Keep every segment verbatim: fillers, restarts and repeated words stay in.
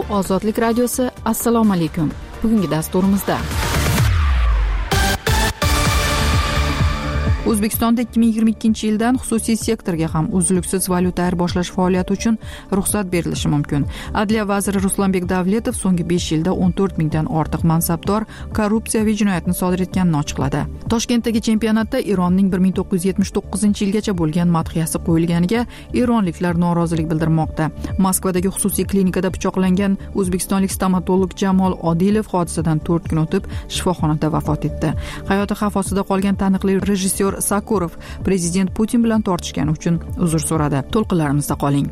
Ozodlik radiosi, assalomu alaykum. Bugungi dasturimizda O'zbekistonda ikki ming yigirma ikkinchi yildan xususiy sektorga ham uzluksiz valyuta ayirboshlash faoliyati uchun ruxsat berilishi mumkin. Adliya vaziri Ruslanbek Davletov so'nggi besh yilda o'n to'rt mingdan ortiq mansabdor korrupsiyaviy jinoyatni sodir etganini ochiqladi. Toshkentdagi chempionatda Eronning bir ming to'qqiz yuz yetmish to'qqizinchi yilgacha bo'lgan madhiyasi qo'yilganiga eronliklar norozilik bildirmoqda. Moskvadagi xususiy klinikada pichoqlangan o'zbekistonlik stomatolog Jamol Odilov hodisadan to'rt kun o'tib shifoxonada vafot etdi. Hayoti xavf ostida qolgan taniqli rejissyor Sakurov prezident Putin bilan tortishgani uchun uzr so'radi. To'lqinlarimizda qoling.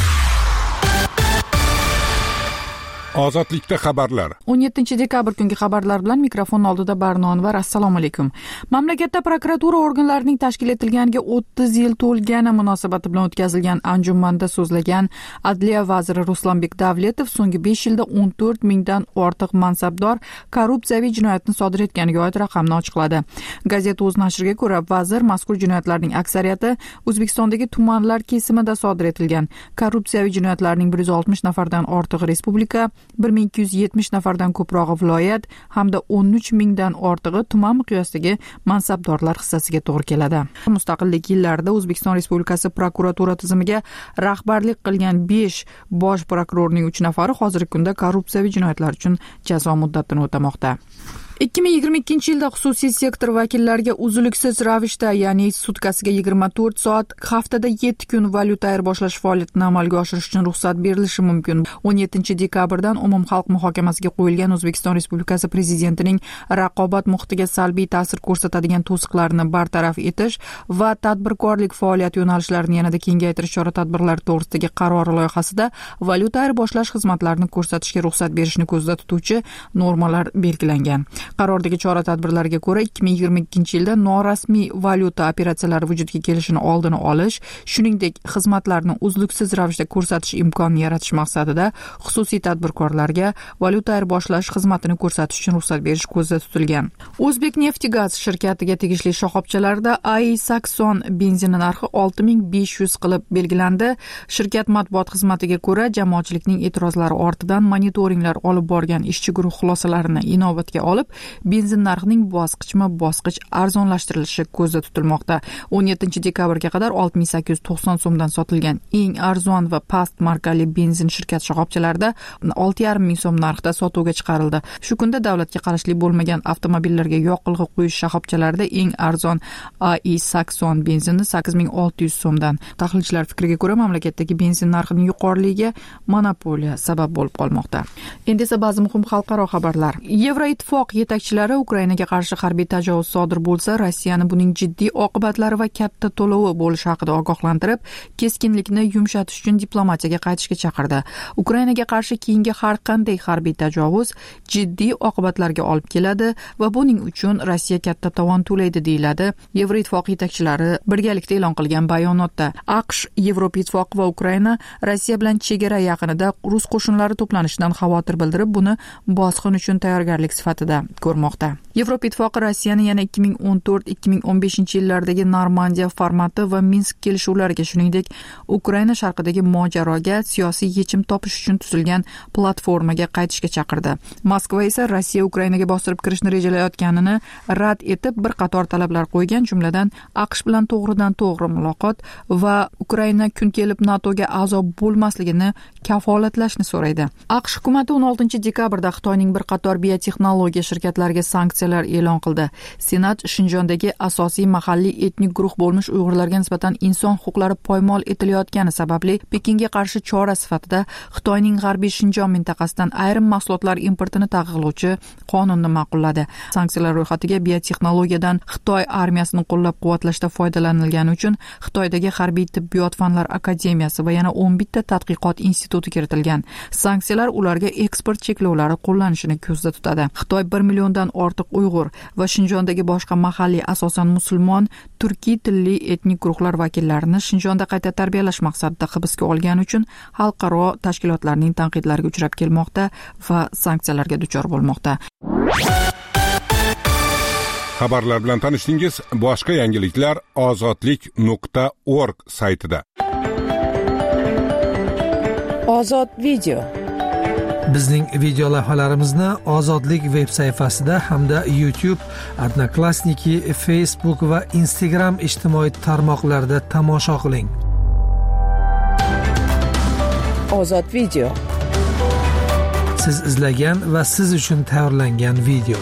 Ozodlikda xabarlar. o'n yettinchi dekabr kungi xabarlar bilan mikrofon oldida Barno Anvar. Assalomu alaykum. Mamlakatda prokuratura organlarining tashkil etilganiga o'ttiz yil to'lgani munosabati bilan o'tkazilgan anjumanda so'zlagan Adliya vaziri Ruslanbek Davletov so'nggi besh yilda o'n to'rt mingdan ortiq mansabdor korrupsiyaviy jinoyatni sodir etganiga oid raqamni ochiqladi. Gazeta o'z nashriga ko'ra, vazir mazkur jinoyatlarning aksariyati O'zbekistondagi tumanlar kesimida sodir etilgan. Korrupsiyaviy jinoyatlarning bir yuz oltmish nafardan ortiq respublika, bir ming ikki yuz yetmish nafardan ko'prog'i viloyat hamda o'n uch mingdan ortig'i tuman miqyosidagi mansabdorlar hissasiga to'g'ri keladi. Mustaqillik yillarida O'zbekiston Respublikasi prokuratura tizimiga rahbarlik qilgan besh bosh prokurorning uch nafari hozirgi kunda korrupsiyaviy jinoyatlar uchun jazo muddatini o'tamoqda. ikki ming yigirma ikkinchi yilda xususiy sektor vakillariga uzluksiz ravishda, ya'ni sutkasiga yigirma to'rt soat, haftada yetti kun valyuta ayirboshlash faoliyatini amalga oshirish uchun ruxsat berilishi mumkin. o'n yettinchi dekabrdan umumxalq muhokamasiga qo'yilgan O'zbekiston Respublikasi Prezidentining raqobat muhitiga salbiy ta'sir ko'rsatadigan to'siqlarni bartaraf etish va tadbirkorlik faoliyat yo'nalishlarini yanada kengaytirish chora-tadbirlari to'g'risidagi qaror loyihasida valyuta ayirboshlash xizmatlarini ko'rsatishga ruxsat berishni ko'zda tutuvchi normalar belgilangan. Qarordagi chora-tadbirlarga ko'ra, ikki ming yigirma ikkinchi yilda norasmiy valyuta operatsiyalari vujudga kelishini oldini olish, shuningdek xizmatlarni uzluksiz ravishda ko'rsatish imkonini yaratish maqsadida xususiy tadbirkorlarga valyuta ayirboshlash xizmatini ko'rsatish uchun ruxsat berish ko'zda tutilgan. O'zbekneftgaz shirkatiga tegishli shoxobchalarda Ai Sakson benzini narxi olti ming besh yuz qilib belgilandi. Shirkat matbuot xizmatiga ko'ra, jamoatchilikning e'tirozlari ortidan monitoringlar olib borgan ishchi guruh xulosalarini inobatga olib, benzin narxining bosqichma-bosqich arzonlashtirilishi ko'zda tutilmoqda. o'n yettinchi dekabrga qadar olti ming sakkiz yuz to'qson so'mdan sotilgan eng arzon va past markali benzin shirkat shoxobchalarida olti yarim ming so'm narxda sotuvga chiqarildi. Shu kunda davlatga qarashli bo'lmagan avtomobillarga yoqilg'i quyish shoxobchalarida eng arzon Ai Sakson benzini sakkiz ming olti yuz so'mdan. Tahlilchilar fikriga ko'ra, mamlakatdagi benzin narxining yuqoriligiga monopoliya sabab bo'lib qolmoqda. Endi esa ba'zi muhim xalqaro xabarlar. Yevroittifoq yetakchilari Ukrainaga qarshi harbiy tajovuz sodir bo'lsa, Rossiyani buning jiddiy oqibatlari va katta to'lovi bo'lishi haqida ogohlantirib, keskinlikni yumshatish uchun diplomatiyaga qaytishga chaqirdi. Ukrainaga qarshi keyingi har qanday harbiy tajovuz jiddiy oqibatlarga olib keladi va buning uchun Rossiya katta tovon to'laydi, deyiladi Yevroittifoq yetakchilari birgalikda e'lon qilgan bayonotda. AQSh, Yevropa Ittifoqi va Ukraina Rossiya bilan chegara yaqinida rus qo'shinlari to'planishidan xavotir bildirib, buni bosqin uchun tayyorgarlik sifatida ko'rmoqda. Yevropa Ittifoqi Rossiyani yana ikki ming o'n to'rt ikki ming o'n beshinchi yillardagi Normandiya formati va Minsk kelishuvlariga, shuningdek Ukraina sharqidagi mojaroga siyosiy yechim topish uchun tuzilgan platformaga qaytishga chaqirdi. Moskva esa Rossiya Ukrainaga bostirib kirishni rejalayotganini rad etib, bir qator talablar qo'ygan, jumladan AQSh bilan to'g'ridan-to'g'ri muloqot va Ukraina kun kelib NATOga a'zo bo'lmasligini kafolatlashni so'raydi. AQSh hukumati o'n oltinchi dekabrda Xitoyning bir qator biotexnologiya shirkatlariga sanksiyalar e'lon qildi. Senat Shinjondagi asosiy mahalliy etnik guruh bo'lmish Uyg'urlarga nisbatan inson huquqlari poymol etilayotgani sababli Pekinga qarshi chora sifatida Xitoyning g'arbiy Shinjon mintaqasidan ayrim mahsulotlar importini taqiqlovchi qonunni ma'qulladi. Sanksiyalar ro'yxatiga biotexnologiyadan Xitoy armiyasini qo'llab-quvvatlashda foydalanilgani uchun Xitoydagi harbiy tibbiyot fanlar akademiyasi va yana o'n bitta tadqiqot instituti kiritilgan. Sanksiyalar ularga eksport cheklovlari qo'llanishini ko'zda tutadi. Xitoy bir milliondan ortiq Uyg'ur va Shinjondagi boshqa mahalliy asosan musulmon, turkiy tilli etnik guruhlar vakillarini Shinjonda qayta tarbiyalash maqsadida hibsga olgani uchun xalqaro tashkilotlarning tanqidlariga uchrab kelmoqda va sanksiyalarga duchor bo'lmoqda. Xabarlar bilan tanishdingiz. Boshqa yangiliklar ozodlik nuqta org saytida. Ozod video. Bizning video lavhalarimizni Ozodlik veb sayfasida hamda YouTube, Odnoklassniki, Facebook va Instagram ijtimoiy tarmoqlarida tomosha qiling. Ozod video. Siz izlagan va siz uchun tayyorlangan video.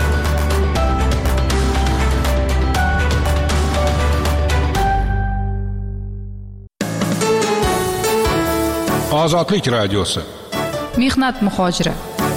Ozodlik radiosi. Mehnat muhojiri.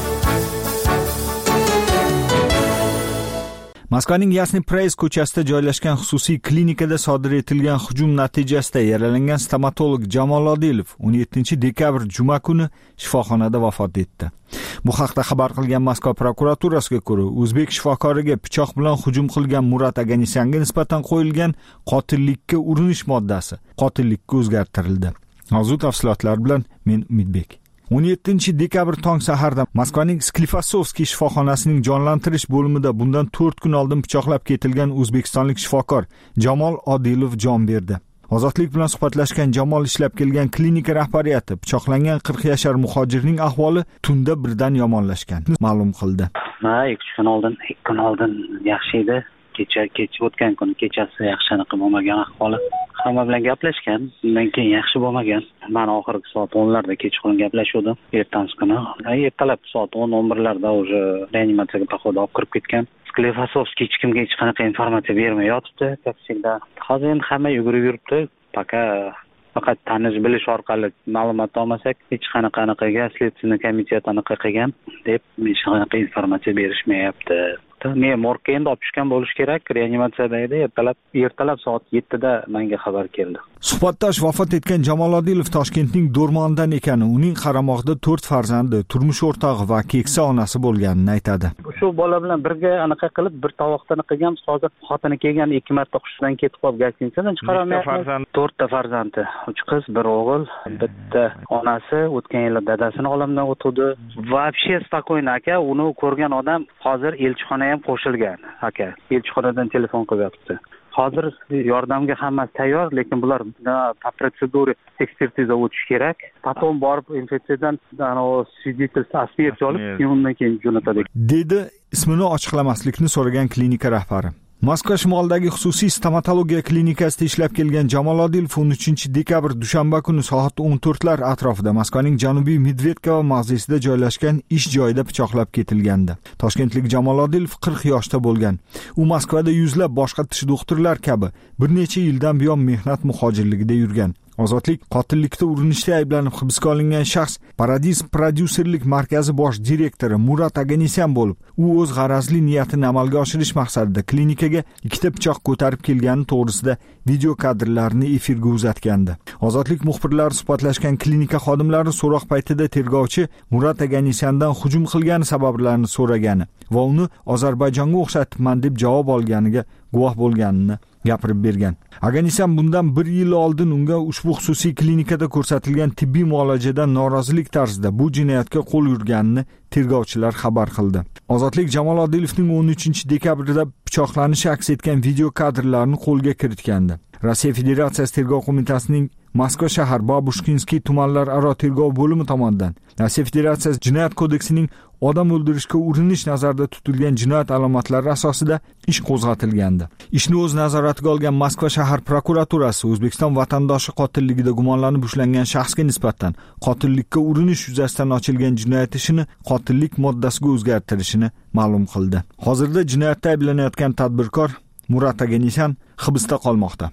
Moskvaning Yasny Press ko'chasida joylashgan xususiy klinikada sodir etilgan hujum natijasida yaralangan stomatolog Jamol Odilov o'n yettinchi dekabr juma kuni shifoxonada vafot etdi. Bu haqda xabar qilgan Moskva prokuraturasiga ko'ra, o'zbek shifokoriga pichoq bilan hujum qilgan Murat Aganisyanga nisbatan qo'yilgan qotillikka urinish moddasi qotillikka o'zgartirildi. Mavzu tafsilotlar bilan men Umidbek. o'n yettinchi dekabr tong saharda Moskvaning Sklifosovskiy shifoxonasining jonlantirish bo'limida bundan to'rt kun oldin pichoqlab ketilgan o'zbekistonlik shifokor Jamol Odilov jon berdi. Ozodlik bilan suhbatlashgan Jamol ishlab kelgan klinika rahbariyati pichoqlangan qirq yashar muhojirning ahvoli tunda birdan yomonlashgan ma'lum qildi. Ha, ikki kun oldin, ikki kun oldin yaxshi edi. Kecha kecha o'tgan kuni kechasi yaxshi aniq bo'lmagan ahvoli. Hamma bilan gaplashgan, undan keyin yaxshi bo'lmagan. Men oxirgi soat o'nlarda kechqurun gaplashuvdim. Ertangi kuni, ertalab soat o'n o'n birlarda уже reanimatsiyaga poxod olib kirib ketgan. Sklifosovskiy hech kimga hech qanaqa informatsiya bermay yotibdi, tafsilda. Hozir endi hamma yugurib yuribdi. Пока faqat tanish bilish orqali ma'lumot olmasak, hech qanaqa anaqaga следственный komitet anaqa qilgan deb hech qanaqa informatsiya berishmayapti. Men morgga endi olib tushgan bo'lish kerak, reanimatsiyada edi. Ertalab ertalab soat yettida menga xabar keldi. Suhbatdosh vafot etgan Jamol Odilov Toshkentning Do'rmondan ekani, uning qaramog'ida to'rt farzandi, turmush o'rtog'i va keksa onasi bo'lganini aytadi. Shu bola bilan birga anaqa qilib bir tovoqdan qilganmiz. Hozir xotini kelgan ikki marta hushdan ketib qolib gastinisadan chiqaramayapmiz. to'rtta farzandi, uch qiz, bir o'g'il, bitta onasi o'tgan yil dadasini olamdan o'tdi. Вообще спокойно aka, uni ko'rgan odam hozir elchixona ham qo'shilgan aka. Elchixonadan telefon qilyapti. Hozir yordamga hammasi tayyor, lekin bular по процедуре ekspertiza o'tish kerak. Потом borib infeksiyadan свидетельство о смерти olib, undan keyin jo'natadi. Dedi ismini ochiqlamaslikni so'ragan klinika rahbari. Moskva shimolidagi xususiy stomatologiya klinikasida ishlab kelgan Jamol Odilov o'n uchinchi dekabr dushanba kuni soat o'n to'rtlar atrofida Moskvaning janubiy Medvedkovo mavzesida joylashgan ish joyida pichoqlab ketilgandi. Toshkentlik Jamol Odilov qirq yoshda bo'lgan. U Moskvada yuzlab boshqa tish doktorlar kabi bir necha yildan buyon mehnat muhojirligida yurgan. Ozodlik qotillikda urinishda ayblanib hibsga olingan shaxs Paradis prodyuserlik markazi bosh direktori Murat Aganisyan bo'lib, u o'z g'arazli niyatini amalga oshirish maqsadida klinikaga ikkita pichoq ko'tarib kelgani to'g'risida video kadrlarini efirga uzatgandi. Ozodlik muxbirlari suhbatlashgan klinika xodimlari so'roq paytida tergovchi Murat Aganisyandan hujum qilgani sabablarini so'ragani va uni Ozarbayjonga o'xshatibman deb javob olganiga guvoh bo'lganini gapirib bergan. Aganisyan bundan bir yil oldin unga ushbu xususiy klinikada ko'rsatilgan tibbiy muolajadan norozilik tarzida bu jinoyatga qo'l urganini tergovchilar xabar qildi. Ozodlik Jamol Odilovning o'n uchinchi dekabrda pichoqlanishi aks etgan video kadrlarini qo'lga kiritgandi. Rossiya Federatsiyasi tergov qo'mitasining Moskva shahar Babushkinskiy tumanlararo tergov bo'limi tomonidan Rossiya Federatsiyasi Jinoyat kodeksining odam o'ldirishga urinish nazarda tutilgan jinoyat alomatlari asosida ish qo'zg'atilgandi. Ishni o'z nazoratiga olgan Moskva shahar prokuraturasi O'zbekiston vatandoshi qotilligida gumonlanib ushlangan shaxsga nisbatan qotillikka urinish yuzasidan ochilgan jinoyat ishini qotillik moddasiga o'zgartirishini ma'lum qildi. Hozirda jinoyatda ayblanayotgan tadbirkor Murat Aganisyan hibsda qolmoqda.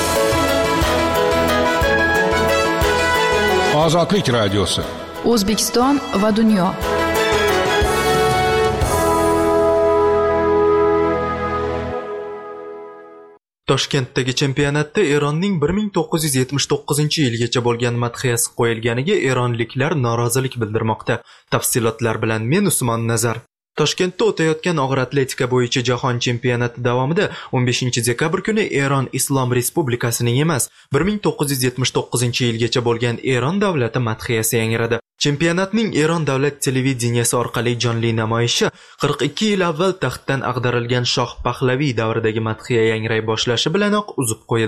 Ozodlik radiosi. O'zbekiston va dunyo. Toshkentdagi chempionatda Eronning bir ming to'qqiz yuz yetmish to'qqizinchi yilgacha bo'lgan madhiyasi qo'yilganiga eronliklar norozilik bildirmoqda. Tafsilotlar bilan men Usmon Nazar. Toshkentda o'tayotgan og'ir atletika bo'yicha jahon chempionati davomida o'n beshinchi dekabr kuni Eron Islom Respublikasining emas, bir ming to'qqiz yuz yetmish to'qqizinchi yilgacha bo'lgan Eron davlati madhiyasi yangradi. Chempionatning Eron davlat televideniyasi orqali jonli namoyishi qirq ikki yil avval taxtdan ag'darilgan Shoh Pahlaviy davridagi madhiya yangray boshlashi bilanoq uzib qo'yildi.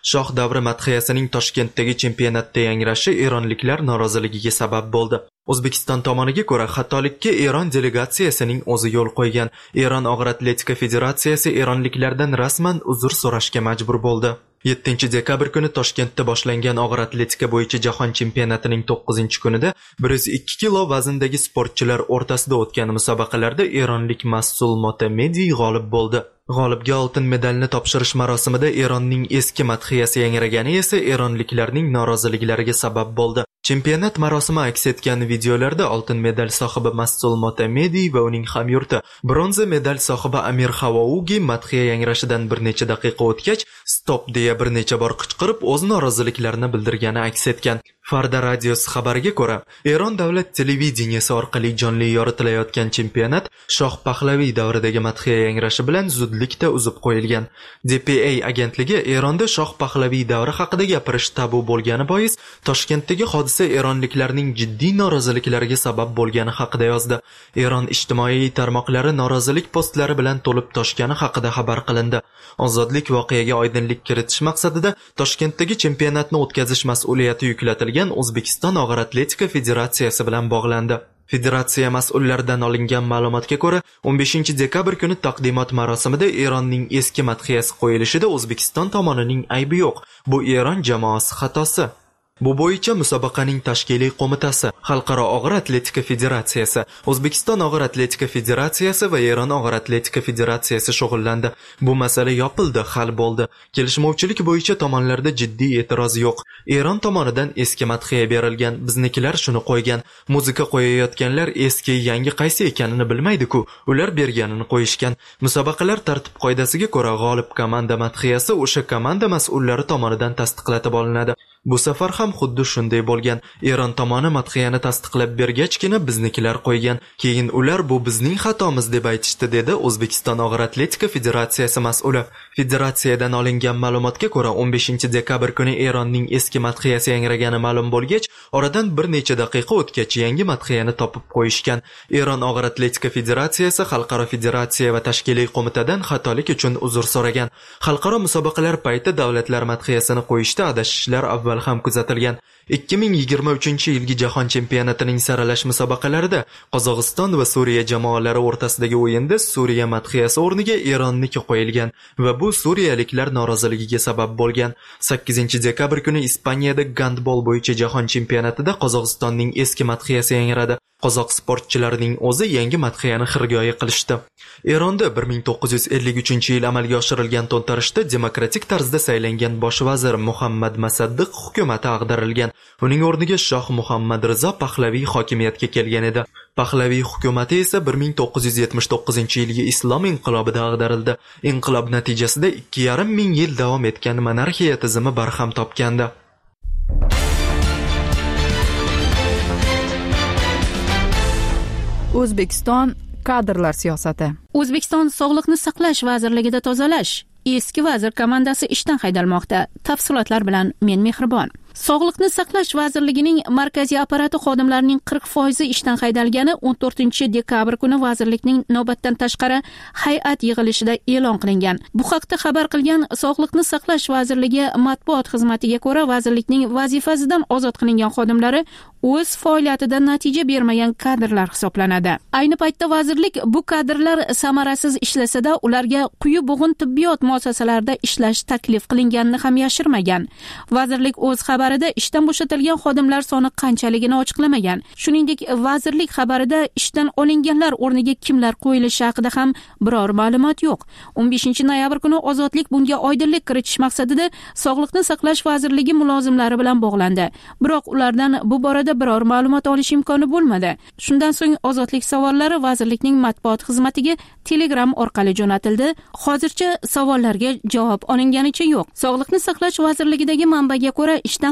Shoh davri madhiyasining Toshkentdagi chempionatda yangrashi eronliklar noroziligiga sabab bo'ldi. O'zbekiston tomoniga ko'ra, xatolikka Eron delegatsiyasining o'zi yo'l qo'ygan. Eron og'ir atletika federatsiyasi eronliklardan rasman uzr so'rashga majbur bo'ldi. yettinchi dekabr kuni Toshkentda boshlangan og'ir atletika bo'yicha jahon chempionatining to'qqizinchi kunida bir yuz ikki kilo vazndagi sportchilar o'rtasida o'tgan musobaqalarda eronlik Mas'ul Motamedi g'olib bo'ldi. G'olibga oltin medalni topshirish marosimida Eronning eski madhiyasi yangragani esa eronliklarning noroziliklariga sabab bo'ldi. Chempionat marosimi aks etgan videolarda oltin medal sohibi Mas'ul Motamedi va uning hamyurti, bronza medal sohibi Amir Havougi madhiya yangrashidan bir necha daqiqa o'tgach, stop deya bir necha bor qichqirib o'z noroziliklarini bildirgani aks etgan. Farda radiosi xabariga ko'ra, Eron davlat televideniyesi orqali jonli yoritilayotgan chempionat Shoh Pahlaviy davridagi madhiya yangrashi bilan zudlikda uzib qo'yilgan. D P A agentligi Eronda Shoh Pahlaviy davri haqida gapirish tabu bo'lgani bois Toshkentdagi hodisa eronliklarning jiddiy noroziliklariga sabab bo'lgani haqida yozdi. Eron ijtimoiy tarmoqlari norozilik postlari bilan to'lib toshgani haqida xabar qilindi. Ozodlik voqeaga oydinlik kiritish maqsadida Toshkentdagi chempionatni o'tkazish mas'uliyati yuklatilgan O'zbekiston og'ir atletika federatsiyasi bilan bog'landi. Federatsiya mas'ullaridan olingan ma'lumotga ko'ra, o'n beshinchi dekabr kuni taqdimot marosimida Eronning eski madhiyasi qo'yilishida O'zbekiston tomonining aybi yo'q. Bu Eron jamoasi xatosi. Bu bo'yicha musobaqaning tashkiliy qo'mitasi, Xalqaro og'ir atletika federatsiyasi, O'zbekiston og'ir atletika federatsiyasi va Eron og'ir atletika federatsiyasi shug'ullandi. Bu masala yopildi, hal bo'ldi. Kelishmovchilik bo'yicha tomonlarda jiddiy e'tiroz yo'q. Eron tomonidan eski madhiya berilgan, biznikilar shuni qo'ygan. Muzika qo'yayotganlar eski, yangi qaysi ekanini bilmaydi-ku. Ular berganini qo'yishgan. Musobaqalar tartib qoidasiga ko'ra g'olib komanda madhiyasi o'sha komanda mas'ullari tomonidan tasdiqlatib olinadi. Bu safar ham xuddi shunday bo'lgan. Eron tomoni madhiyani tasdiqlab bergachgina biznikilar qo'ygan. Keyin ular bu bizning xatomiz deb aytishdi, dedi O'zbekiston og'ir atletika federatsiyasi mas'uli. Federatsiyadan olingan ma'lumotga ko'ra, o'n beshinchi dekabr kuni Eronning eski madhiyasi yangragani ma'lum bo'lgach, oradan bir necha daqiqa o'tgach yangi madhiyani topib qo'yishgan. Eron og'ir atletika federatsiyasi xalqaro federatsiya va tashkiliy qo'mitadan xatolik uchun uzr so'ragan. Xalqaro musobaqalar payti davlatlar madhiyasini qo'yishda adashishlar avval ham kuzatilgan. ikki ming yigirma uchinchi yilgi jahon chempionatining saralash musobaqalarida Qozog'iston va Suriya jamoalari o'rtasidagi o'yinda Suriya madhiyasi o'rniga Eronniki qo'yilgan va bu suriyaliklar noroziligiga sabab bo'lgan. sakkizinchi dekabr kuni Ispaniyada gandbol bo'yicha jahon chempionatida Qozog'istonning eski madhiyasi yangradi. Qozoq sportchilarining o'zi yangi madhiyani xirgoyi qilishdi. Eronda bir ming to'qqiz yuz ellik uchinchi yil amalga oshirilgan to'ntarishda demokratik tarzda saylangan bosh vazir Muhammad Masaddiq hukumati ag'darilgan. Uning o'rniga Shoh Muhammad Rizo Pahlaviy hokimiyatga kelgan edi. Pahlaviy hukumati esa bir ming to'qqiz yuz yetmish to'qqizinchi yilgi islom inqilobida ag'darildi. Inqilob natijasida ikki yarim ming yil davom etgan monarxiya tizimi barham topgandi. O'zbekiston kadrlar siyosati. O'zbekiston Sog'liqni saqlash vazirligida tozalash. Eski vazir komandasi ishdan haydalmoqda. Tafsilotlar bilan men Mehribon. Sog'liqni saqlash vazirligining markaziy apparati xodimlarining qirq foizi ishdan haydalgani o'n to'rtinchi dekabr kuni vazirlikning navbatdan tashqari hay'at yig'ilishida e'lon qilingan. Bu haqda xabar qilgan Sog'liqni saqlash vazirligi matbuot xizmatiga ko'ra, vazirlikning vazifasidan ozod qilingan xodimlari o'z faoliyatida natija bermagan kadrlar hisoblanadi. Ayni paytda vazirlik bu kadrlar samarasiz ishlasada ularga quyi bo'g'in tibbiyot muassasalarida ishlash taklif qilinganini ham yashirmagan. Vazirlik o'z xabarida ishdan bo'shatilgan xodimlar soni qanchaligini ochiqlamagan. Shuningdek, vazirlik xabarida ishdan olinganlar o'rniga kimlar qo'yilishi haqida ham biror ma'lumot yo'q. o'n beshinchi noyabr kuni Ozodlik bunga oydinlik kiritish maqsadida Sog'liqni saqlash vazirligi mulozimlari bilan bog'landi. Biroq ulardan bu borada biror ma'lumot olish imkoni bo'lmadi. Shundan so'ng Ozodlik savollari vazirlikning matbuot xizmatiga Telegram orqali jo'natildi. Hozircha savollarga javob olinganicha yo'q. Sog'liqni saqlash vazirligidagi manbaga ko'ra, ishdan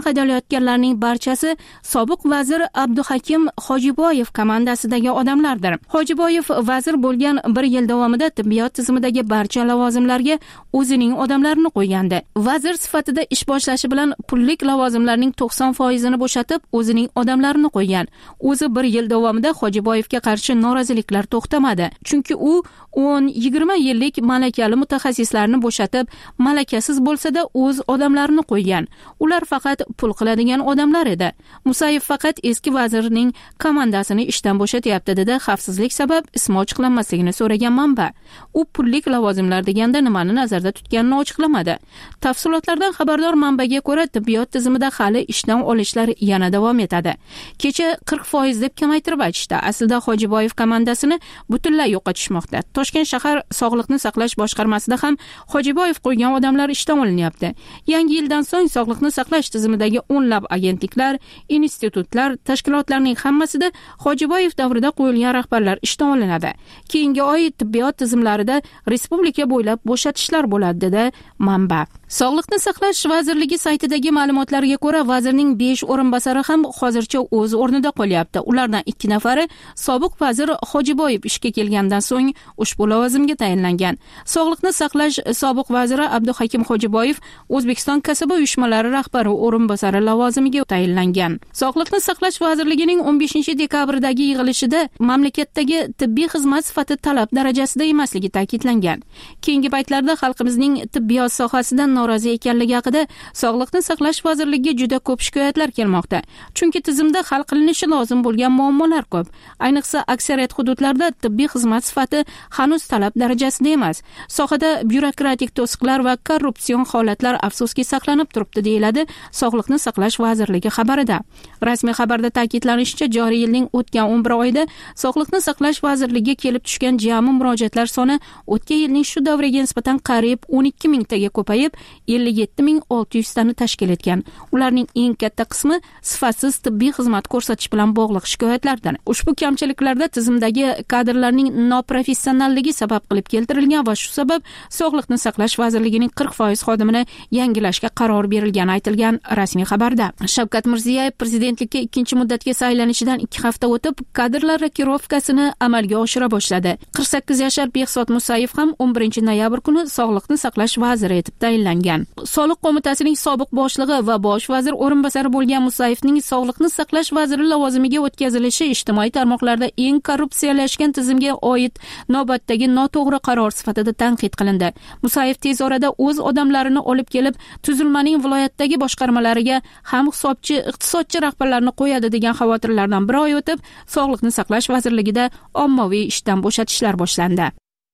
haydalayotganlarning barchasi sobiq vazir Abduhakim Hojiboyev komandasidagi odamlardir. Hojiboyev vazir bo'lgan bir yil davomida tibbiyot tizimidagi barcha lavozimlarga o'zining odamlarini qo'ygandi. Vazir sifatida ish boshlashi bilan pullik lavozimlarning to'qson foizini bo'shatib, o'zining odamlarini qo'ygan. O'zi bir yil davomida Hojiboyevga qarshi noroziliklar to'xtamadi. Chunki u o'n yigirma yillik malakali mutaxassislarni bo'shatib, malakasiz bo'lsa-da o'z odamlarini qo'ygan. Ular faqat pul qiladigan odamlar edi. Musayev faqat eski vazirning komandasini ishdan bo'shatyapti dedi xavfsizlik sabab ismi ochiqlanmasligini so'ragan manba. U pullik lavozimlar deganda nimani nazarda tutganini ochiqlamadi. Tafsilotlardan xabardor manbaga ko'ra, tibbiyot tizimida hali ishdan olishlar yana davom etadi. Kecha qirq foiz deb kamaytirib aytishdi. Aslida Hojiboyev komandasini butunlay yo'qotishmoqda. Toshkent shahar Sog'liqni saqlash boshqarmasida ham Hojiboyev qo'ygan odamlar ishdan olinyapti. Yangi yildan so'ng sog'liqni saqlash tizimidagi o'nlab agentliklar, institutlar, tashkilotlarning hammasida Hojiboyev davrida qo'yilgan rahbarlar ishdan olinadi. Keyingi oy tibbiyot tizimlarida respublika bo'ylab bo'shatishlar bo'ladi dedi manba. Sog'liqni saqlash vazirligi saytidagi ma'lumotlarga ko'ra, vazirning besh o'rinbosari ham hozircha o'z o'rnida qolyapti. Ulardan ikki nafari sobiq vazir Hojiboyev ishga kelgandan so'ng ushbu lavozimga tayinlangan. Sog'liqni saqlash sobiq vaziri Abduhakim Hojiboyev O'zbekiston kasaba uyushmalari rahbari o'rinbosari lavozimiga tayinlangan. Sog'liqni saqlash vazirligining o'n beshinchi dekabrdagi yig'ilishida mamlakatdagi tibbiy xizmat sifati talab darajasida emasligi ta'kidlangan. Keyingi paytlarda xalqimizning tibbiyot sohasidan norozi ekanligi haqida Sog'liqni saqlash vazirligiga juda ko'p shikoyatlar kelmoqda. Chunki tizimda hal qilinishi lozim bo'lgan muammolar ko'p. Ayniqsa aksariyat hududlarda tibbiy xizmat sifati hanuz talab darajasida emas. Sohada byurokratik to'siqlar va korrupsion holatlar afsuski saqlanib turibdi deyiladi Sog'liqni saqlash vazirligi xabarida. Rasmiy xabarda ta'kidlanishicha, joriy yilning o'tgan o'n bir oyida Sog'liqni saqlash vazirligiga kelib tushgan jami murojaatlar soni o'tgan yilning shu davriga nisbatan qariyb o'n ikki mingtaga ko'payib, ellik yetti ming olti yuz tani tashkil etgan. Ularning eng katta qismi sifatsiz tibbiy xizmat ko'rsatish bilan bog'liq shikoyatlardir. Ushbu kamchiliklarda tizimdagi kadrlarning noprofessionalligi sabab qilib keltirilgan va shu sabab Sog'liqni saqlash vazirligining qirq foiz xodimini yangilashga qaror berilgani aytilgan rasmiy xabarda. Shavkat Mirziyoyev prezidentlikka ikkinchi muddatga saylanishidan ikki hafta o'tib kadrlar rokirovkasini amalga oshira boshladi. qirq sakkiz yashar Behzod Musayev ham o'n birinchi noyabr kuni Sog'liqni saqlash vaziri etib tayinlangan. Soliq qo'mitasining sobiq boshlig'i va bosh vazir o'rinbosari bo'lgan Musayevning Sog'liqni saqlash vaziri lavozimiga o'tkazilishi ijtimoiy tarmoqlarda eng korrupsiyalashgan tizimga oid navbatdagi noto'g'ri qaror sifatida tanqid qilindi. Musayev tez orada o'z odamlarini olib kelib, tuzilmaning viloyatdagi boshqarmalariga ham hisobchi, iqtisodchi rahbarlarni qo'yadi degan xavotirlardan bir oy o'tib, Sog'liqni saqlash vazirligida ommaviy ishdan bo'shatishlar boshlandi.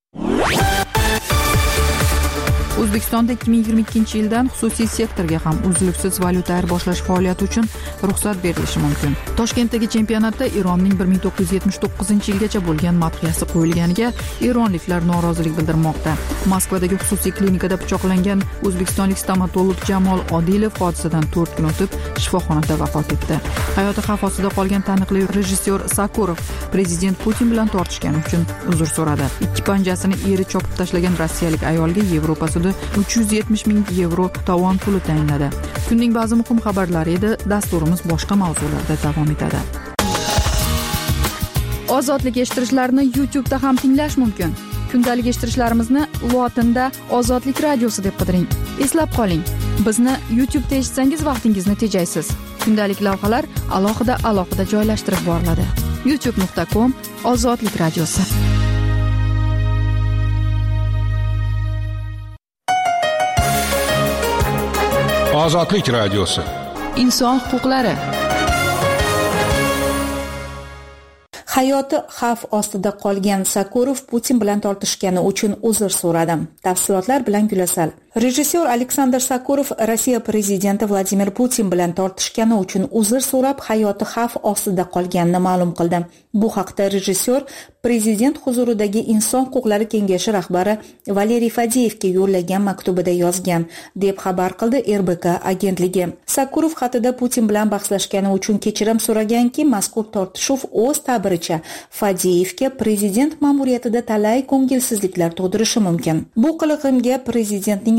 O'zbekistonda ikki ming yigirma ikkinchi yildan xususiy sektorga ham uzluksiz valyuta ayirboshlash faoliyati uchun ruxsat berilishi mumkin. Toshkentdagi chempionatda Eronning bir ming to'qqiz yuz yetmish to'qqizinchi yilgacha bo'lgan madhiyasi qo'yilganiga eronliklar norozilik bildirmoqda. Moskvadagi xususiy klinikada pichoqlangan o'zbekistonlik stomatolog Jamol Odilov hodisadan to'rt kun o'tib shifoxonada vafot etdi. Hayoti xavf ostida qolgan taniqli rejissyor Sakurov prezident Putin bilan tortishgani uchun uzr so'radi. Ikki panjasini eri chopib tashlagan rossiyalik ayolga Yevropa sudi uch yuz yetmish ming yevro tovon puli tayinladi. Kunning ba'zi muhim xabarlari edi. Dasturimiz boshqa mavzularda davom etadi. Ozodlik eshittirishlarni YouTube'da ham tinglash mumkin. Kundalik eshittirishlarimizni lotinda Ozodlik radiosi deb qidiring. Eslab qoling, bizni YouTube'da eshitsangiz vaqtingizni tejaysiz. Kundalik lavhalar alohida alohida joylashtirib boriladi. youtube nuqta com Ozodlik radiosi. Ozodlik radiosi. Inson huquqlari. Hayoti xavf ostida qolgan Sakurov Putin bilan tortishgani uchun uzr so'radi. Tafsilotlar bilan Gulasal. Rejissyor Aleksandr Sakurov Rossiya prezidenti Vladimir Putin bilan tortishgani uchun uzr so'rab, hayoti xavf ostida qolganini ma'lum qildi. Bu haqda rejissyor prezident huzuridagi Inson huquqlari kengashi rahbari Valeriy Fadeyevga yo'llagan maktubida yozgan, deb xabar qildi R B K agentligi. Sakurov xatida Putin bilan bahslashgani uchun kechirim so'raganki, mazkur tortishuv o'z ta'biricha Fadeyevga prezident ma'muriyatida talay ko'ngilsizliklar tug'dirishi mumkin. Bu qilig'imga prezidentning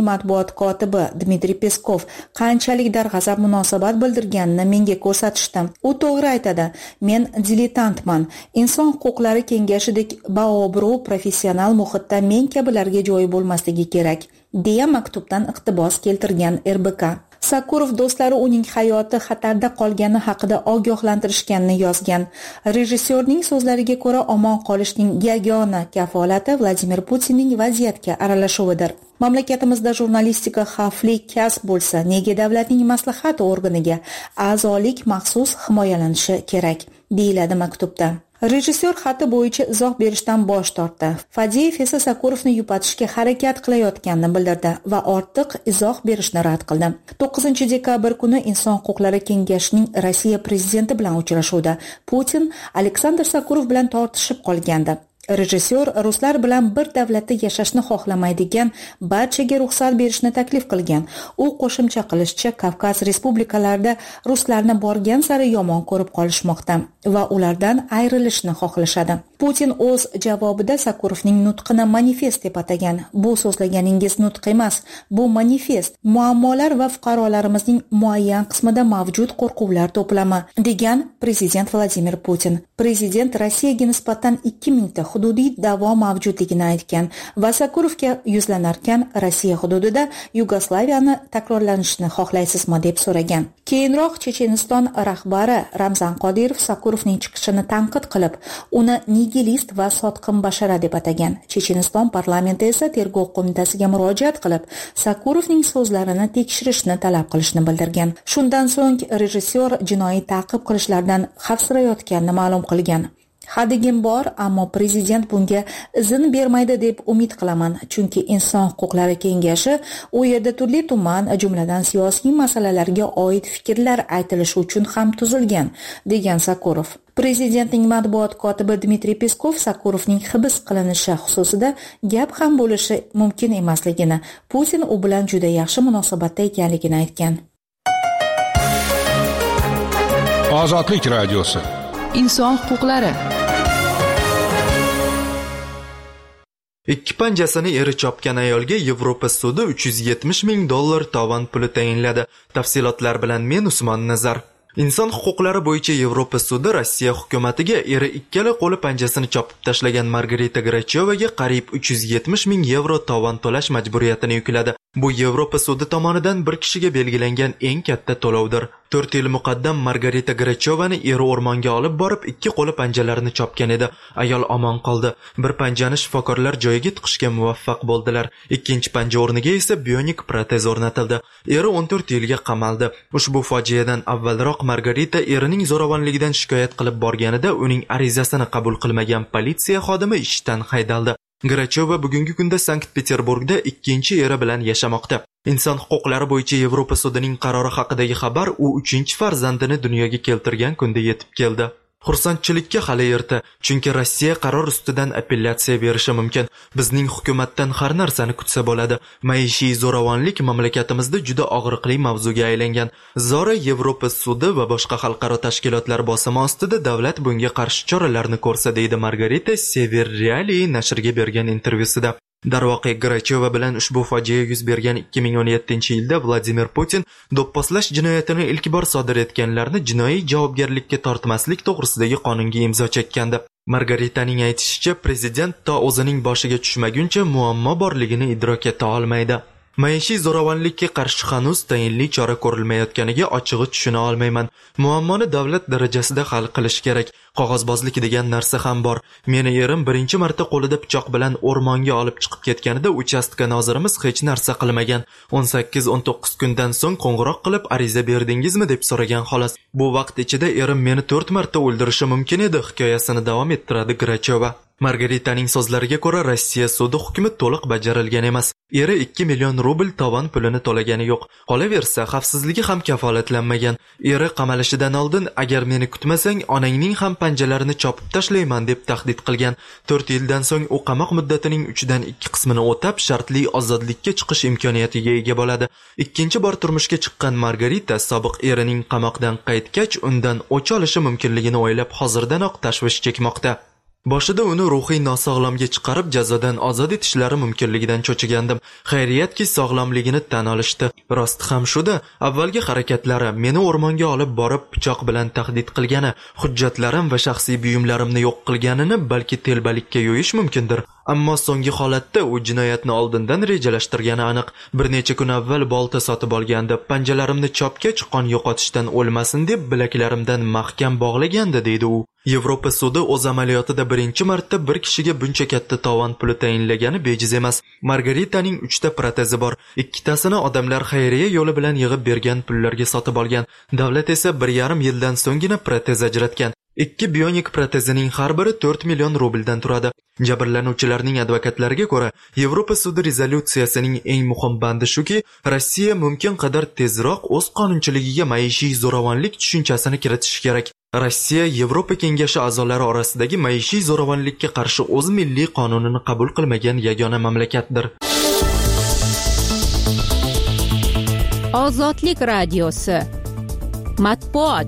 Kremlning matbuot kotibi Dmitriy Peskov qanchalik darg'azab munosabat bildirganini menga ko'rsatishdi. U to'g'ri aytadi. Men diletantman. Inson huquqlari kengashidek baobro' professional muhitda men kabilarga joyi bo'lmasligi kerak, deya maktubdan iqtibos keltirgan R B K. Sakurov do'stlari uning hayoti xatarda qolgani haqida ogohlantirishganini yozgan. Rejissyorning so'zlariga ko'ra, omon qolishning yagona kafolati Vladimir Putinning vaziyatga aralashuvidir. Mamlakatimizda jurnalistika xavfli kasb bo'lsa, nega davlatning maslahat organiga a'zolik maxsus himoyalanishi kerak, deyiladi maktubda. Rejissyor xati bo'yicha izoh berishdan bosh tortdi. Fadeyev esa Sakurovni yupatishga harakat qilayotganini bildirdi va ortiq izoh berishni rad qildi. to'qqizinchi dekabr kuni Inson huquqlari kengashining Rossiya prezidenti bilan uchrashuvda Putin Aleksandr Sakurov bilan tortishib qolgandi. Rejissyor ruslar bilan bir davlatda yashashni xohlamaydigan barchaga ruxsat berishni taklif qilgan. U qo'shimcha qilishicha, Kavkaz respublikalarida ruslarni borgan sari yomon ko'rib qolishmoqda va ulardan ayrilishni xohlashadi. Putin o'z javobida Sakurovning nutqini manifest deb atagan. Bu so'zlaganingiz nutq emas, bu manifest. Muammolar va fuqarolarimizning muayyan qismida mavjud qo'rquvlar to'plami, degan prezident Vladimir Putin. Prezident Rossiyaga nisbatan ikki mingta hududiy da'vo mavjudligini aytgan va Sakurovga yuzlanarkan Rossiya hududida Yugoslaviyani takrorlanishini xohlaysizmi deb so'ragan. Keyinroq Checheniston rahbari Ramzan Qodirov Sakurovning chiqishini tanqid qilib, uni nigilist va sotqin bashara deb atagan. Checheniston parlamenti esa tergov qo'mitasiga murojaat qilib, Sakurovning so'zlarini tekshirishni talab qilishni bildirgan. Shundan so'ng rejissyor jinoiy ta'qib qilishlardan xavfsirayotganini ma'lum qilgan. Hadigim bor, ammo prezident bunga izn bermaydi deb umid qilaman, chunki Inson huquqlari kengashi u yerda turli tuman, jumladan siyosiy masalalarga oid fikrlar aytilishi uchun ham tuzilgan, degan Sakurov. Prezidentning matbuot kotibi Dmitriy Peskov Sakurovning hibs qilinishi xususida gap ham bo'lishi mumkin emasligini, Putin u bilan juda yaxshi munosabatda ekanligini aytgan. Ozodlik radiosi. Inson huquqlari. Ikki panjasini eri chopgan ayolga Yevropa sudi uch yuz yetmish ming dollar tovon puli tayinladi. Tafsilotlar bilan men Usmon Nazar. Inson huquqlari bo'yicha Yevropa sudi Rossiya hukumatiga eri ikkala qo'li panjasini chopib tashlagan Margarita Grachovaga qariyb uch yuz yetmish ming yevro tovon to'lash majburiyatini yukladi. Bu Yevropa sudi tomonidan bir kishiga belgilangan eng katta to'lovdir. to'rt yil muqaddam Margarita Grachovani eri o'rmonga olib borib ikki qo'li panjalarini chopgan edi. Ayol omon qoldi. Bir panjani shifokorlar joyiga tiqishga muvaffaq bo'ldilar. Ikkinchi panja o'rniga esa bionik protez o'rnatildi. Eri o'n to'rt yilga qamaldi. Ushbu fojiadan avvalroq Margarita erining zo'ravonligidan shikoyat qilib borganida uning arizasini qabul qilmagan politsiya xodimi ishdan haydaldi. Grachova bugungi kunda Sankt-Peterburgda ikkinchi eri bilan yashamoqda. Inson huquqlari bo'yicha Yevropa sudining qarori haqidagi xabar u uchinchi farzandini dunyoga keltirgan kunda yetib keldi. Xursandchilikka hali erta, chunki Rossiya qaror ustidan apellyatsiya berishi mumkin. Bizning hukumatdan har narsani kutsa bo'ladi. Maishiy zo'ravonlik mamlakatimizda juda og'riqli mavzuga aylangan. Zora Yevropa sudi va boshqa xalqaro tashkilotlar bosimi ostida davlat bunga qarshi choralarni ko'rsa, deydi Margarita Severreali nashrga bergan intervyusida. Darvoqe Grachova bilan ushbu fojia yuz bergan ikki ming o'n yettinchi yilda Vladimir Putin do'pposlash jinoyatini ilk bor sodir etganlarni jinoiy javobgarlikka tortmaslik to'g'risidagi qonunga imzo chekkandi. Margaritaning aytishicha, prezident to o'zining boshiga tushmaguncha muammo borligini idrok eta olmaydi. Maishiy zo'ravonlikka qarshi hanuz tayinli chora ko'rilmayotganiga ochig'i tushuna olmayman. Muammoni davlat darajasida hal qilish kerak. Qog'ozbozlik degan narsa ham bor. Meni erim birinchi marta qo'lida pichoq bilan o'rmonga olib chiqib ketganida uchastka nozirimiz hech narsa qilmagan. o'n sakkiz o'n to'qqiz kundan so'ng qo'ng'iroq qilib ariza berdingizmi deb so'ragan xolos. Bu vaqt ichida erim meni to'rt marta o'ldirishi mumkin edi, hikoyasini davom ettiradi Grachova. Margaritaning so'zlariga ko'ra, Rossiya sudi hukmi to'liq bajarilgan emas. Eri ikki million rubl tovon pulini to'lagani yo'q. Qolaversa, xavfsizligi ham kafolatlanmagan. Eri qamalishidan oldin agar meni kutmasang, onangning ham panjalarini chopib tashlayman deb tahdid qilgan. to'rt yildan so'ng u qamoq muddatining uchdan ikki qismini o'tab, shartli ozodlikka chiqish imkoniyatiga ega bo'ladi. Ikkinchi bor turmushga chiqqan Margarita sobiq erining qamoqdan qaytgach, undan o'ch olishi mumkinligini o'ylab hozirdanoq tashvish chekmoqda. Boshida uni ruhiy nosog'lomga chiqarib jazodan ozod etishlari mumkinligidan cho'chigandim. Xayriyatki sog'lomligini tan olishdi. Rosti ham shuda, avvalgi harakatlari meni o'rmonga olib borib pichoq bilan tahdid qilgani, hujjatlarim va shaxsiy buyumlarimni yo'q qilganini balki telbalikka yo'yish mumkindir. Ammo so'nggi holatda u jinoyatni oldindan rejalashtirgani aniq. Bir necha kun avval bolta sotib olgandi. Panjalarimni chopgach qon yo'qotishdan o'lmasin deb bilaklarimdan mahkam bog'lagandi, deydi u. Yevropa sudi o'z amaliyotida birinchi marta bir kishiga buncha katta tovon puli tayinlagani bejiz emas. Margaritaning uchta protezi bor. Ikkitasini odamlar xayriya yo'li bilan yig'ib bergan pullarga sotib olgan. Davlat esa bir yarim yildan so'nggina protez ajratgan. Ikki bionik protezining har biri to'rt million rubldan turadi. Jabrlanuvchilarning advokatlariga ko'ra, Yevropa sudi rezolyutsiyasining eng muhim bandi shuki, Rossiya mumkin qadar tezroq o'z qonunchiligiga maishiy zo'ravonlik tushunchasini kiritishi kerak. Rossiya Yevropa kengashi a'zolari orasidagi maishiy zo'ravonlikka qarshi o'z milliy qonunini qabul qilmagan yagona mamlakatdir. Ozodlik radiosi. Matbuot.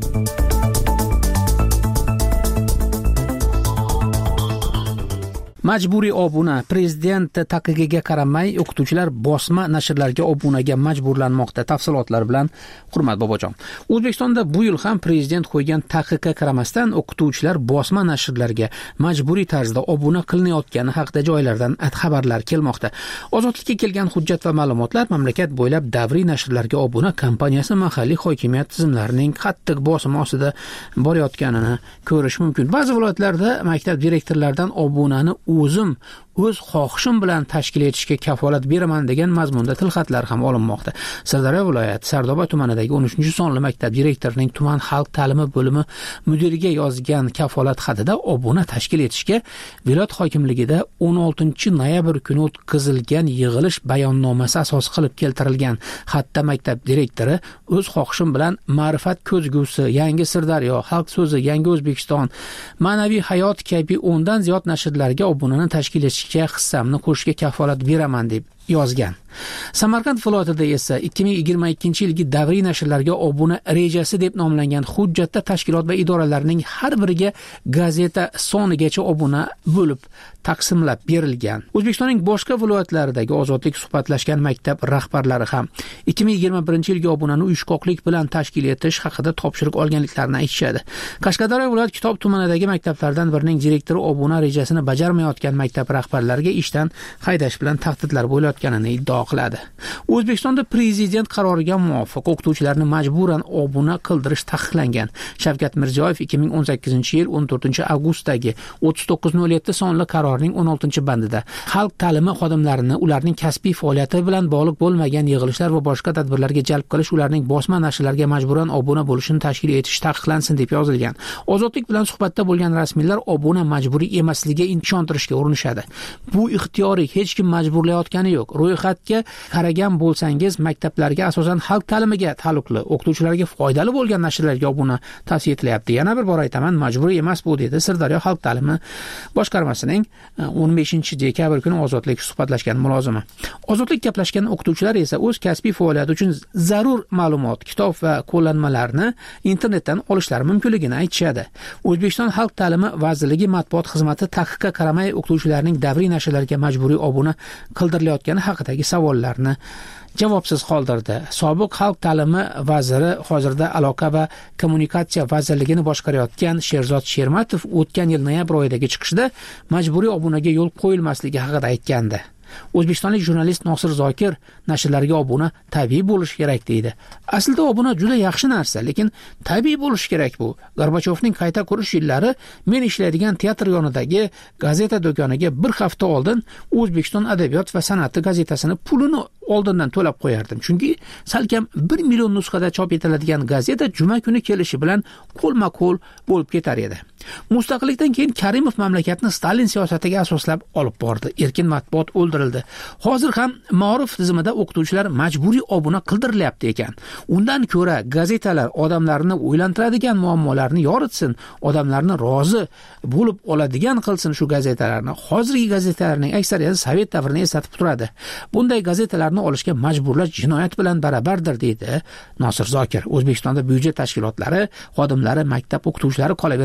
Majburiy obuna. Prezident taqiqiga qaramay o'qituvchilar bosma nashrlarga obunaga majburlanmoqda. Tafsilotlar bilan Hurmat Bobojon. O'zbekistonda bu yil ham prezident qo'ygan taqiqqa qaramasdan o'qituvchilar bosma nashrlarga majburiy tarzda obuna qilinayotgani haqida joylardan xabarlar kelmoqda. Ozodlikka kelgan hujjat va ma'lumotlar mamlakat bo'ylab davriy nashrlarga obuna kompaniyasi mahalliy hokimiyat tizimlarining qattiq bosimi ostida borayotganini ko'rish mumkin. Ba'zi viloyatlarda maktab direktorlaridan obunani o'zim o'z xohishim bilan tashkil etishga kafolat beraman degan mazmunda tilxatlar ham olinmoqda. Sirdaryo viloyati Sardoba tumanidagi o'n uchinchi sonli maktab direktorining tuman xalq ta'limi bo'limi mudiriga yozgan kafolat xatida obuna tashkil etishga viloyat hokimligida o'n oltinchi noyabr kuni o'tkazilgan yig'ilish bayonnomasi asos qilib keltirilgan. Xatda maktab direktori o'z xohishim bilan ma'rifat ko'zgusi, Yangi Sirdaryo, Xalq so'zi, Yangi O'zbekiston, Ma'naviy hayot kabi o'ndan ziyod nashrlarga obunani tashkil etish hissamni qo'shishga kafolat beraman deb yozgan. Samarqand viloyatida esa ikki ming yigirma ikkinchi yilgi davriy nashrlarga obuna rejasi deb nomlangan hujjatda tashkilot va idoralarning har biriga gazeta sonigacha obuna bo'lib taqsimlab berilgan. O'zbekistonning boshqa viloyatlaridagi ozodlik suhbatlashgan maktab rahbarlari ham ikki ming yigirma birinchi yilgi obunani uyushqoqlik bilan tashkil etish haqida topshiriq olganliklarini aytishadi. Qashqadaryo viloyat Kitob tumanidagi maktablardan birining direktori obuna rejasini bajarmayotgan maktab rahbarlariga ishdan haydash bilan tahdidlar bo'layotganini iddao qiladi. O'zbekistonda prezident qaroriga muvofiq o'qituvchilarni majburan obuna qildirish taqiqlangan. Shavkat Mirziyoyev ikki ming o'n sakkizinchi yil o'n to'rtinchi avgustdagi o'ttiz to'qqiz nol yetti sonli qarorning o'n oltinchi bandida xalq ta'limi xodimlarini ularning kasbiy faoliyati bilan bog'liq bo'lmagan yig'ilishlar va boshqa tadbirlarga jalb qilish, ularning bosma nashrlarga majburan obuna bo'lishini tashkil etish taqiqlansin deb yozilgan. Ozodlik bilan suhbatda bo'lgan rasmiylar obuna majburiy emasligiga ishontirishga urinishadi. Bu ixtiyoriy, hech kim majburlayotgani yo'q. Ro'yxatga qaragan bo'lsangiz, maktablarga asosan xalq ta'limiga taalluqli, o'qituvchilarga foydali bo'lgan nashrlarga obuna tavsiya etilyapti. Yana bir bor aytaman, majburiy emas bu, dedi Sirdaryo xalq ta'limi boshqarmasining o'n beshinchi dekabr kuni Ozodlik suhbatlashgan mulozimi. Ozodlik gaplashgan o'qituvchilar esa o'z kasbiy faoliyati uchun zarur ma'lumot, kitob va qo'llanmalarni internetdan olishlari mumkinligini aytishadi. O'zbekiston xalq ta'limi vazirligi matbuot xizmati taqiqqa qaramay o'qituvchilarning davriy nashrlarga majburiy obuna qildirilayotgani haqidagi savollarni javobsiz qoldirdi. Sobiq xalq ta'limi vaziri, hozirda aloqa va kommunikatsiya vazirligini boshqarayotgan Sherzod Shermatov o'tgan yil noyabr oyidagi chiqishida majburiy obunaga yo'l qo'yilmasligi haqida aytgandi. O'zbekistonlik jurnalist Nosir Zokir nashrlarga obuna tabiiy bo'lishi kerak deydi. Aslida obuna juda yaxshi narsa, lekin tabiiy bo'lishi kerak bu. Gorbachyovning qayta qurish yillari men ishlaydigan teatr yonidagi gazeta do'koniga bir hafta oldin O'zbekiston adabiyot va san'ati gazetasini pulini oldindan to'lab qo'yardim. Chunki salkam bir million nusxada chop etiladigan gazeta juma kuni kelishi bilan qo'lma-qo'l bo'lib ketar edi. Mustaqillikdan keyin Karimov mamlakatni Stalin siyosatiga asoslab olib bordi. Erkin matbuot o'ldirildi. Hozir ham ma'rif tizimida o'qituvchilar majburiy obuna qildirilyapti ekan. Undan ko'ra gazetalar odamlarni o'ylantiradigan muammolarni yoritsin, odamlarni rozi bo'lib oladigan qilsin shu gazetalarni. Hozirgi gazetalarning aksariyati sovet davrini eslatib turadi. Bunday gazetalarni olishga majburlash jinoyat bilan barabardir, deydi Nosir Zokir. O'zbekistonda byudjet tashkilotlari xodimlari, maktab o'qituvchilari qolaversa,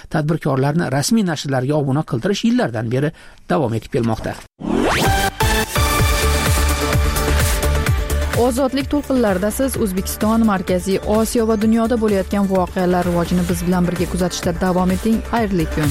tadbirkorlarni rasmiy nashrlarga obuna qildirish yillardan beri davom etib kelmoqda. Ozodlik to'lqinlarida siz O'zbekiston, Markaziy Osiyo va dunyoda bo'layotgan voqealar rivojini biz bilan birga kuzatishda davom eting. Xayrli kun.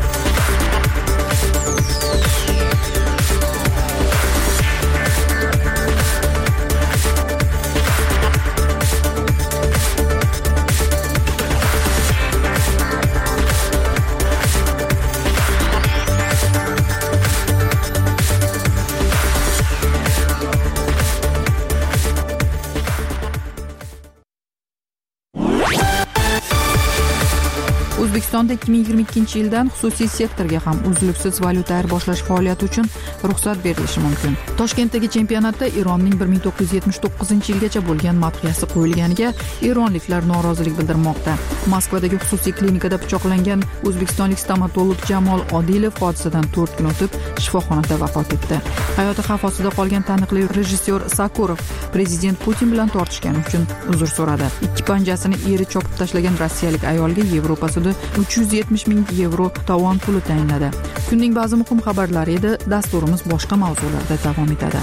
O'zbekistonda ikki ming yigirma ikkinchi yildan xususiy sektorga ham uzluksiz valyuta ayirboshlash faoliyati uchun ruxsat berilishi mumkin. Toshkentdagi chempionatda Eronning bir ming to'qqiz yuz yetmish to'qqizinchi yilgacha bo'lgan madhiyasi qo'yilganiga eronliklar norozilik bildirmoqda. Moskvadagi xususiy klinikada pichoqlangan o'zbekistonlik stomatolog Jamol Odilov hodisadan to'rt kun o'tib shifoxonada vafot etdi. Hayoti xavf ostida qolgan taniqli rejissyor Sakurov prezident Putin bilan tortishgani uchun uzr so'radi. Ikki panjasini eri chopib tashlagan rossiyalik ayolga Yevropa sudi uch yuz yetmish ming yevro tovon puli tayinladi. Kunning ba'zi muhim xabarlari edi. Dasturimiz boshqa mavzularda davom etadi.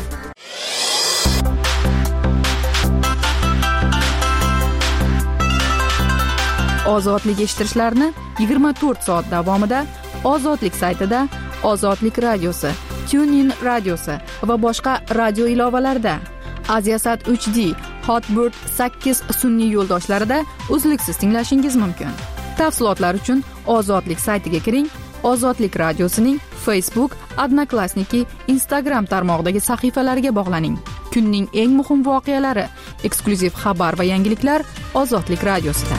Ozodlik eshittirishlarni yigirma to'rt soat davomida Ozodlik saytida, Ozodlik radiosi, TuneIn radiosi va boshqa radio ilovalarida, Aziasat uch D, Hotbird sakkiz sun'iy yo'ldoshlarida uzluksiz tinglashingiz mumkin. Tafsilotlar uchun Ozodlik saytiga kiring. Ozodlik radiosining Facebook, Odnoklassniki, Instagram tarmog'idagi sahifalariga bog'laning. Kunning eng muhim voqealari, eksklyuziv xabar va yangiliklar Ozodlik radiosida.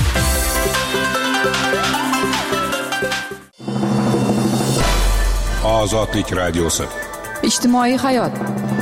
Ozodlik radiosi. Ijtimoiy hayot.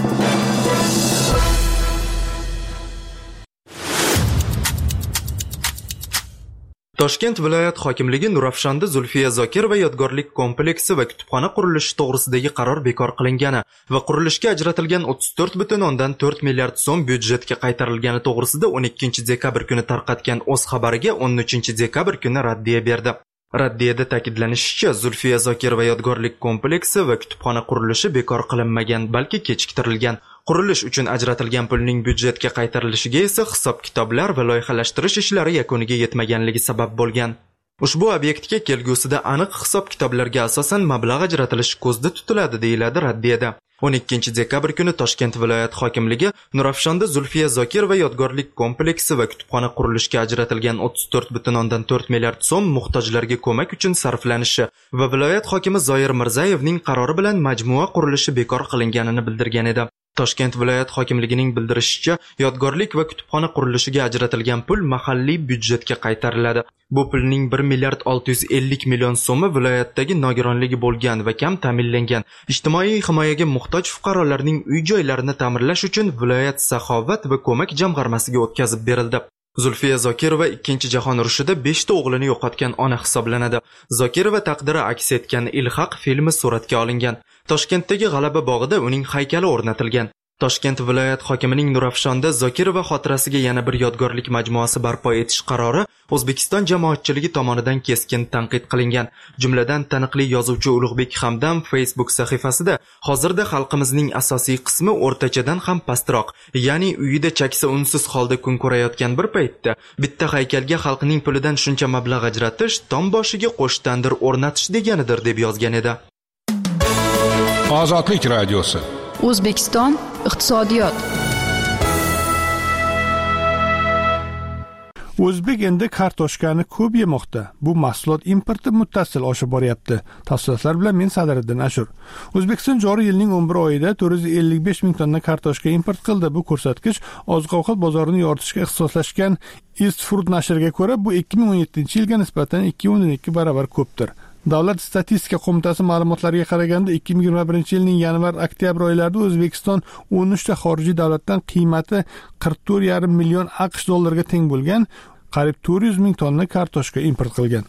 Toshkent viloyat hokimligi Nurafshonda Zulfiya Zokirova yodgorlik kompleksi va kutubxona qurilishi to'g'risidagi qaror bekor qilingani va qurilishga ajratilgan o'ttiz to'rt butun o'ndan to'rt milliard so'm byudjetga qaytarilgani to'g'risida o'n ikkinchi dekabr kuni tarqatgan o'z xabariga o'n uchinchi dekabr kuni raddiya berdi. Raddiyada ta'kidlanishicha, Zulfiya Zokirova yodgorlik kompleksi va kutubxona qurilishi bekor qilinmagan, balki kechiktirilgan. Qurilish uchun ajratilgan pulning byudjetga qaytarilishiga esa hisob-kitoblar va loyihalashtirish ishlari yakuniga yetmaganligi sabab bo'lgan. Ushbu obyektga kelgusida aniq hisob-kitoblarga asosan mablag' ajratilishi ko'zda tutiladi, deyiladi raddiyada. o'n ikkinchi dekabr kuni Toshkent viloyat hokimligi Nurafshonda Zulfiya Zokirova yodgorlik kompleksi va kutubxona qurilishiga ajratilgan o'ttiz to'rt butun o'ndan to'rt milliard so'm muhtojlarga ko'mak uchun sarflanishi va viloyat hokimi Zoir Mirzayevning qarori bilan majmua qurilishi bekor qilinganini bildirgan edi. Toshkent viloyat hokimligining bildirishicha, yodgorlik va kutubxona qurilishiga ajratilgan pul mahalliy byudjetga qaytariladi. Bu pulning bir milliard olti yuz ellik million so'mi viloyatdagi nogironligi bo'lgan va kam ta'minlangan ijtimoiy himoyaga muhtoj fuqarolarning uy-joylarini ta'mirlash uchun viloyat saxovat va ko'mak jamg'armasiga o'tkazib berildi. Zulfiya Zokirova ikkinchi jahon urushida beshta o'g'lini yo'qotgan ona hisoblanadi. Zokirova taqdiri aks etgan Ilhaq filmi suratga olingan. Toshkentdagi G'alaba bog'ida uning haykali o'rnatilgan. Toshkent viloyat hokimining Nurafshonda Zokirova xotirasiga yana bir yodgorlik majmuasi barpo etish qarori O'zbekiston jamoatchiligi tomonidan keskin tanqid qilingan. Jumladan taniqli yozuvchi Ulug'bek Hamdam Facebook sahifasida hozirda xalqimizning asosiy qismi o'rtachadan ham pastroq, ya'ni uyida chaksa unsiz holda kun ko'rayotgan bir paytda bitta haykalga xalqning pulidan shuncha mablag' ajratish tom boshiga qo'sh tandir o'rnatish deganidir deb yozgan edi. Ozodlik radiosi. O'zbekiston iqtisodiyot. O'zbek endi kartoshkani ko'p yemoqda. Bu mahsulot importi muttasil oshib boryapti. Tafsilotlar bilan men Sadiriddin Ashur. O'zbekiston joriy yilning o'n bir oyida to'rt yuz ellik besh ming tonna kartoshka import qildi. Bu ko'rsatkich oziq-ovqat bozorini yoritishga ixtisoslashgan East Food nashriga ko'ra, bu ikki ming o'n yettinchi yilga nisbatan ikki nuqta o'n ikki barobar ko'pdir. Davlat statistika qo'mitasi ma'lumotlariga qaraganda ikki ming yigirma birinchi yilning yanvar-oktyabr oylarida O'zbekiston o'n uchta xorijiy davlatdan qiymati qirq to'rt yarim million AQSh dollariga teng bo'lgan qariyb to'rt yuz ming tonna kartoshka import qilgan.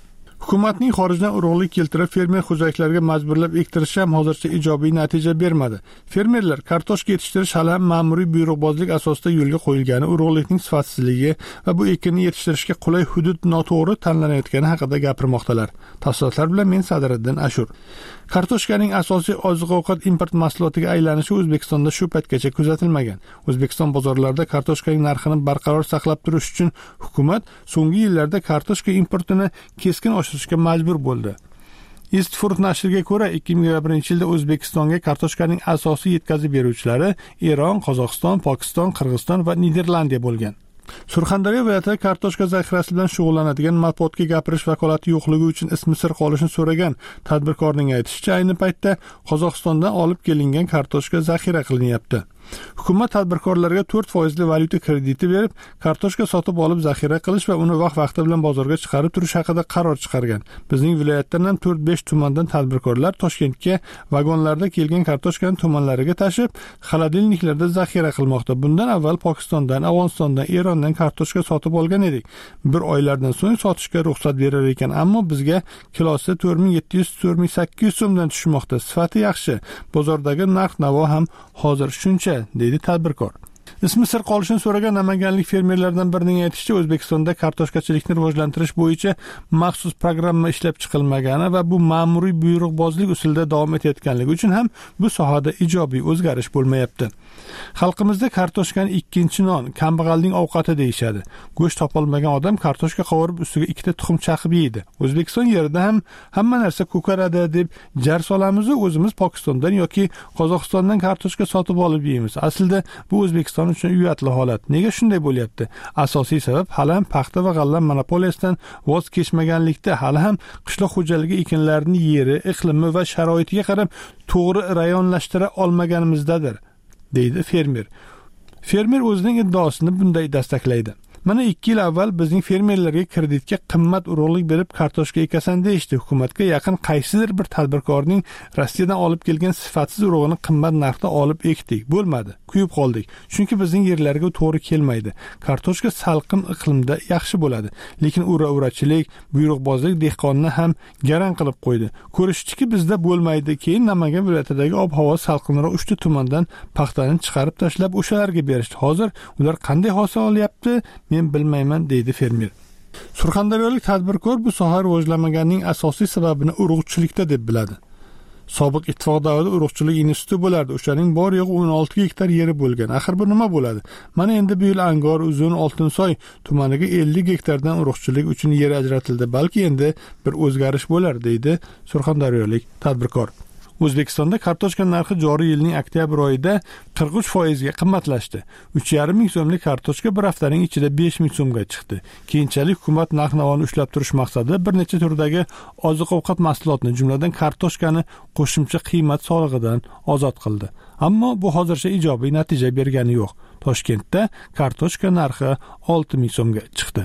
Hukumatning xorijdan urug'lik keltirib fermer xo'jaliklariga majburlab ektirishi ham hozircha ijobiy natija bermadi. Fermerlar kartoshka yetishtirish hali ham ma'muriy buyruqbozlik asosida yo'lga qo'yilgani, urug'likning sifatsizligi va bu ekinni yetishtirishga qulay hudud noto'g'ri tanlanayotgani haqida gapirmoqdalar. Tafsilotlar bilan men Sadiriddin Ashur. Kartoshkaning asosiy oziq-ovqat import mahsulotiga aylanishi O'zbekistonda shu paytgacha kuzatilmagan. O'zbekiston bozorlarida kartoshkaning narxini barqaror saqlab turish uchun hukumat so'nggi yillarda kartoshka importini keskin oshirishga majbur bo'ldi. East Fruit nashriga ko'ra, ikki ming yigirma birinchi yilda O'zbekistonga kartoshkaning asosiy yetkazib beruvchilari Eron, Qozog'iston, Pokiston, Qirg'iziston va Niderlandiya bo'lgan. Surxondaryo viloyatida kartoshka zaxirasi bilan shug'ullanadigan matbuotga gapirish vakolati yo'qligi uchun ismi sir qolishini so'ragan tadbirkorning aytishicha, ayni paytda Qozog'istondan olib kelingan kartoshka zaxira qilinyapti. Hukumat tadbirkorlarga to'rt foizli valyuta krediti berib, kartoshka sotib olib zaxira qilish va uni vaqt-vaqti bilan bozorga chiqarib turish haqida qaror chiqargan. Bizning viloyatdan ham to'rt besh tumandan tadbirkorlar Toshkentga vagonlarda kelgan kartoshkani tumanlariga tashib, xolodilniklarda zaxira qilmoqda. Bundan avval Pokistondan, Afg'onistondan, Erondan kartoshka sotib olgan edik. Bir oylardan so'ng sotishga ruxsat berar ekan, ammo bizga kilosi to'rt ming yetti yuz to'rt ming sakkiz yuz so'mdan tushmoqda. Sifati yaxshi. Bozordagi narx-navo ham hozir shuncha, deydi tadbirkor. Ismi sir qolishini so'ragan namanganlik fermerlardan birining aytishicha, O'zbekistonda kartoshkachilikni rivojlantirish bo'yicha maxsus programma ishlab chiqilmagani va bu ma'muriy buyruqbozlik usulida davom etayotganligi uchun ham bu sohada ijobiy o'zgarish bo'lmayapti. Xalqimizda kartoshkani ikkinchi non, kambag'alning ovqati deyishadi. Go'sht topolmagan odam kartoshka qovurib ustiga ikkita tuxum chaqib yeydi. O'zbekiston yerida ham hamma narsa ko'karadi deb jar solamiz, o'zimiz Pokistondan yoki Qozog'istondan kartoshka sotib olib yeymiz. Aslida bu O'zbekiston uchun uyatli holat. Nega shunday bo'lyapti? Asosiy sabab hali ham paxta va g'alla monopoliyasidan voz kechmaganlikda, hali ham qishloq xo'jaligi ekinlarini yeri, iqlimi va sharoitiga qarab to'g'ri rayonlashtira olmaganimizdadir, deydi fermer. Fermer o'zining iddaosini bunday dastaklaydi. Mana ikki yil avval bizning fermerlarga kreditga qimmat urug'lik berib kartoshka ekasan deyishdi. Hukumatga yaqin qaysidir bir tadbirkorning Rossiyadan olib kelgan sifatsiz urug'ini qimmat narxda olib ekdik. Bo'lmadi. Kuyib qoldik. Chunki bizning yerlarga to'g'ri kelmaydi. Kartoshka salqin iqlimda yaxshi bo'ladi, lekin ura-urachilik, buyruqbozlik dehqonni ham garang qilib qo'ydi. Ko'rishdiki bizda bo'lmaydi. Keyin Namangan viloyatidagi ob-havo salqinroq uchta tumandan paxtani chiqarib tashlab o'shalarga berishdi. Hozir ular qanday hosil olyapti? Men bilmayman, deydi fermer. Surxondaryolik tadbirkor bu soha rivojlanmaganining asosiy sababini urug'chilikda deb biladi. Sobiq ittifoq davrida urug'chilik instituti bo'lardi. O'shaning bor yo'q o'n olti gektar yeri bo'lgan. Axir bu nima bo'ladi? Mana endi bu yil Angor, Uzun, Oltinsoy tumaniga ellik gektardan urug'chilik uchun yer ajratildi. Balki endi bir o'zgarish bo'lar, deydi surxondaryolik tadbirkor. O'zbekistonda kartoshka narxi joriy yilning oktyabr oyida qirq uch foiz ga qimmatlashdi. uch yarim ming so'mlik kartoshka bir haftaning ichida besh ming so'mga chiqdi. Keyinchalik hukumat narx-navoni ushlab turish maqsadida bir necha turdagi oziq-ovqat mahsulotini, jumladan kartoshkani qo'shimcha qiymat solig'idan ozod qildi. Ammo bu hozircha ijobiy natija bergani yo'q. Toshkentda kartoshka narxi olti ming so'mga chiqdi.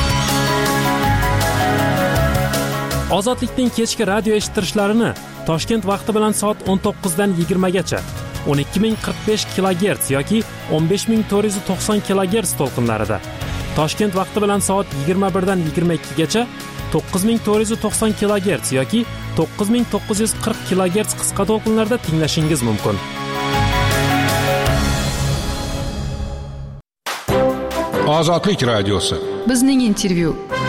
Ozodlikning kechki radio eshittirishlarini Toshkent vaqti bilan soat o'n to'qqizdan yigirmagacha o'n ikki ming qirq besh kilogerts yoki o'n besh ming to'rt yuz to'qson kilogerts to'lqinlarida, Toshkent vaqti bilan soat yigirma birdan yigirma ikkigacha to'qqiz ming to'rt yuz to'qson kilogerts yoki to'qqiz ming to'qqiz yuz qirq kilogerts qisqa to'lqinlarda tinglashingiz mumkin. Ozodlik radiosi. Bizning intervyu.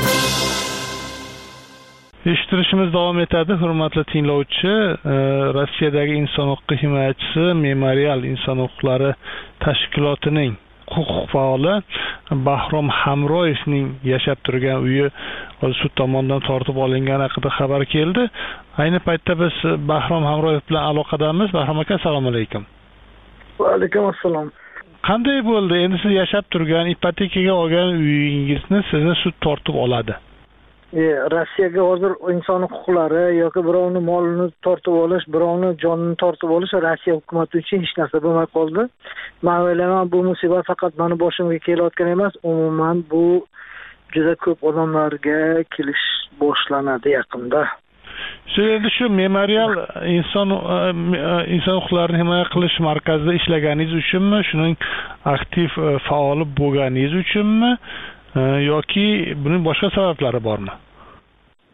Eshittirishimiz davom etadi, hurmatli tinglovchi. Rossiyadagi inson huquqi himoyachisi Memorial inson huquqlari tashkilotining huquq faoli Bahrom Hamroyevning yashab turgan uyi sud tomonidan tortib olingani haqida xabar keldi. Ayni paytda biz Bahrom Hamroyev bilan aloqadamiz. Bahrom aka, assalomu alaykum. Va alaykum assalom. Qanday bo'ldi? Endi siz yashab turgan, ipotekaga olgan uyingizni sizni sud tortib oladi. Rossiyaga hozir inson huquqlari yoki birovni molini tortib olish, birovni jonini tortib olish Rossiya hukumati uchun hech narsa bo'lmay qoldi. Men o'ylayman, bu musibat faqat meni boshimga kelayotgan emas, umuman bu juda ko'p odamlarga kelish boshlanadi yaqinda. Siz endi shu Memorial inson inson huquqlarini himoya qilish markazida ishlaganingiz uchunmi, shuning aktiv faoli bo'lganingiz uchunmi yoki buning boshqa sabablari bormi?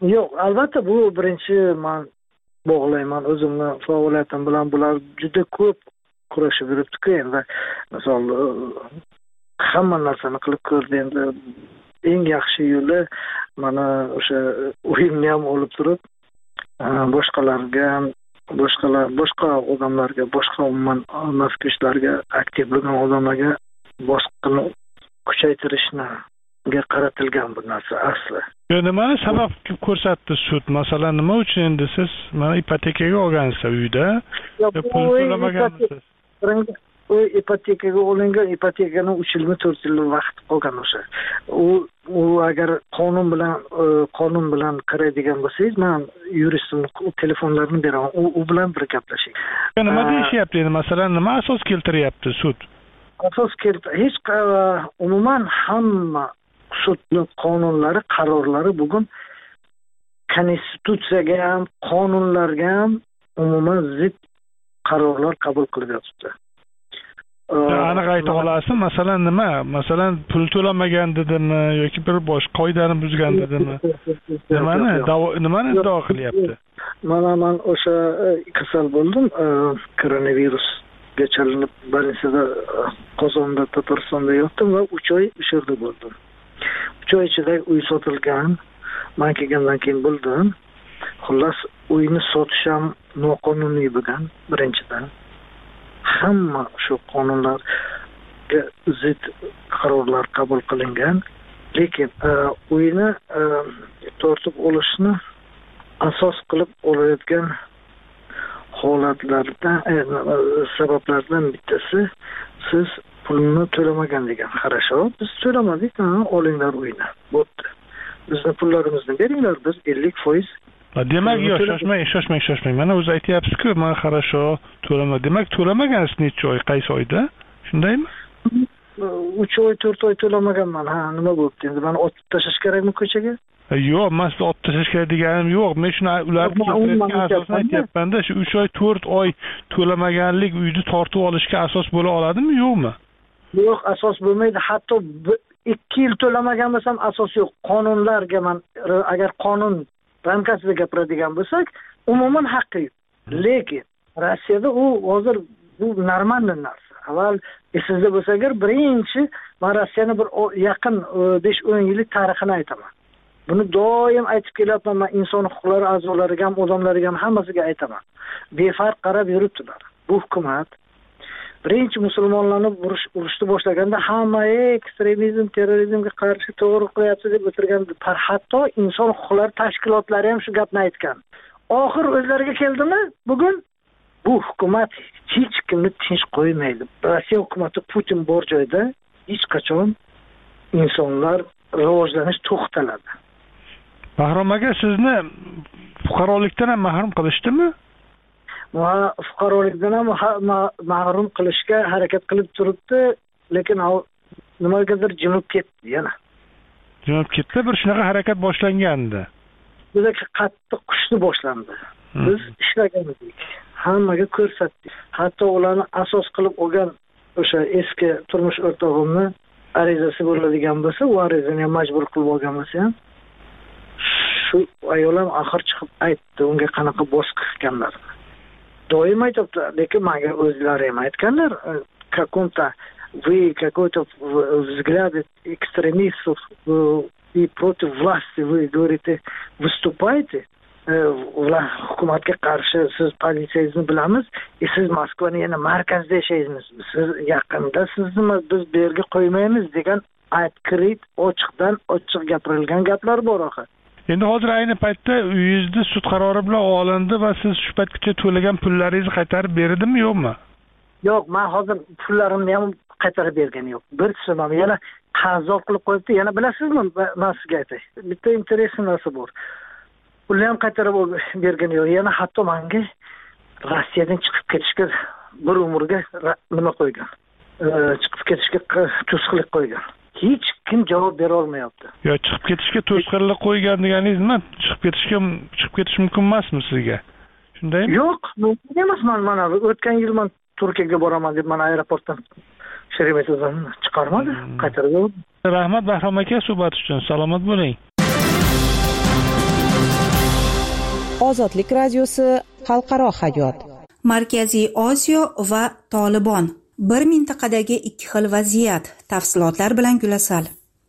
yo'q, albatta bu birinchi man bog'layman o'zimni faoliyatim bilan. Bular juda ko'p kurashib yuribdi-ku endi. Misol hamma narsani qilib ko'rdi. Endi eng yaxshi yo'li mana o'sha o'yimni ham olib turib boshqalarga boshqalar boshqa odamlarga, boshqa umuman maskushlarga, aktiv bo'lgan odamlarga boshqani kuchaytirishni ga qaratilgan bu narsa asli. Nimani sabab ko'rsatdi sud? Masalan, nima uchun endi siz mana ipotekaga olgansiz uyda? Pul to'lamagansiz? U ipotekaga olingan, ipotekaning uch yil to'rt yil vaqt qolgan o'sha. U u agar qonun bilan qonun bilan qaraydigan bo'lsangiz, men yuristimni telefonlarini beraman. U u bilan bir gaplashing. Nima deyishyapti endi? Masalan, nima asos keltiryapti sud? Asos keltir hech umuman hamma sudning qonunlari, qarorlari bugun konstitutsiyaga ham, qonunlarga ham umuman zid qarorlar qabul qilib yotibdi. Aniq ayta olasiz, masalan nima? Masalan, pul to'lamagan dedimi yoki bir boshqa qoidani buzgan dedimi? Nimani nimani iddao qilyapti? Mana men o'sha kasal bo'ldim, koronavirusga chalinib больницада Qozonda, Tataristonda yotdim va uch oy o'sha yerda bo'ldim. uch oy ichida uy sotilgan. Men kelgandan keyin bildim. Xullas, uyni sotish ham noqonuniy bo'lgan birinchidan. Hamma shu qonunlarga zid qarorlar qabul qilingan. Lekin uyni tortib olishni asos qilib olayotgan holatlardan, sabablardan bittasi siz pulni to'lamagan degan. Qarasho, biz to'lamadik, olinglar uyni. Bo'pti. Bizni pullarimizni beringlar, biz ellik foiz. Demak, yo'q, shoshmang, shoshmang, shoshmang. Mana o'zi aytyapsiz-ku, men qarasho, to'lama. Demak, to'lamagansiz necha oy, qaysi oyda? Shundaymi? uch oy, to'rt oy to'lamaganman. Ha, nima bo'libdi? Endi meni otib tashlash kerakmi ko'chaga? Yo'q, men sizni otib tashlash kerak deganim yo'q. Men shuni ularga keltirayotgan asosni aytyapman-da, shu uch oy, to'rt oy to'lamaganlik uyni tortib olishga asos bo'la oladimi, yo'qmi? Yo'q, asos bo'lmaydi. Hatto ikki yil to'lamagan bo'lsam asos yo'q. Qonunlarga men agar qonun ramkasida gapiradigan bo'lsak, umuman haqqi yo'q. Lekin Rossiyada u hozir bu normal narsa. Avval esingizda bo'lsa agar birinchi men Rossiyani bir yaqin besh o'n yillik tarixini aytaman. Buni doim aytib kelyapman, men inson huquqlari a'zolariga ham, odamlariga ham hammasiga aytaman. Befarq qarab yuribdilar. Bu hukumat birinchi musulmonlarni urushni boshlaganda hamma ekstremizm, terrorizmga qarshi to'g'ri qilyapti deb o'tirganda, hatto inson huquqlari tashkilotlari ham shu gapni aytgan. Oxir o'zlariga keldimi? Bugun bu hukumat hech kimni tinch qo'ymaydi. Rossiya hukumati Putin bor joyda hech qachon insonlar rivojlanish to'xtaladi. Bahrom aka, sizni fuqarolikdan ham mahrum qilishdimi? Va fuqarolikdan ham mahrum qilishga harakat qilib turibdi, lekin nimagadir jimib ketdi yana. Jimib ketdi, bir shunaqa harakat boshlangandi. Juda qattiq qushni boshlandi. Biz ishlagan edik. Hammaga ko'rsatdik. Hatto ularni asos qilib olgan o'sha eski turmush o'rtog'imni arizasi bo'ladigan bo'lsa, u arizani ham majbur qilib olgan bo'lsa ham, shu ayol ham axir chiqib aytdi, unga qanaqa bosqi qilganlar. Doim aytibdi, lekin menga o'zlari ham aytganlar, каком-то вы какой-то взгляд экстремистов и против власти вы говорите, выступаете, hukumatga qarshi siz politsiyangizni bilamiz, e siz Moskvani yana markazda yashaysiz. Siz yaqinda sizni biz bu yerga qo'ymaymiz degan открыт, ochiqdan ochiq gapirilgan gaplar bor axir. Endi hozir ayni paytda uyingizni sud qarori bilan olindi va siz shu paytgacha to'lagan pullaringizni qaytarib berdimi, yo'qmi? Yo'q, men hozir pullarimni ham qaytarib bergan yo'q. Bir so'm yana qarzdor qilib qo'yibdi. Yana bilasizmi, men sizga aytay. Bitta interesli narsa bor. Pulni ham qaytarib bergan yo'q. Yana hatto menga Rossiyadan chiqib ketishga bir umrga nima qo'ygan. Chiqib ketishga to'sqinlik qo'ygan. Hech kim javob bera olmayapti. Yo, chiqib ketishga to'sqinlik qo'ygan deganingiz nima? Chiqib ketishga chiqib ketish mumkin emasmi sizga? Shundaymi? Yo'q, mumkin emas. Men mana o'tgan yil men Turkiyaga boraman deb meni aeroportdan Sheremetyevodan chiqarmadi, qaytarib. Rahmat Bahrom aka, suhbat uchun. Salomat bo'ling. Ozodlik radiosi xalqaro hayot. Markaziy Osiyo va Tolibon. Bir mintaqadagi ikki xil vaziyat. Tafsilotlar bilan Gulasal.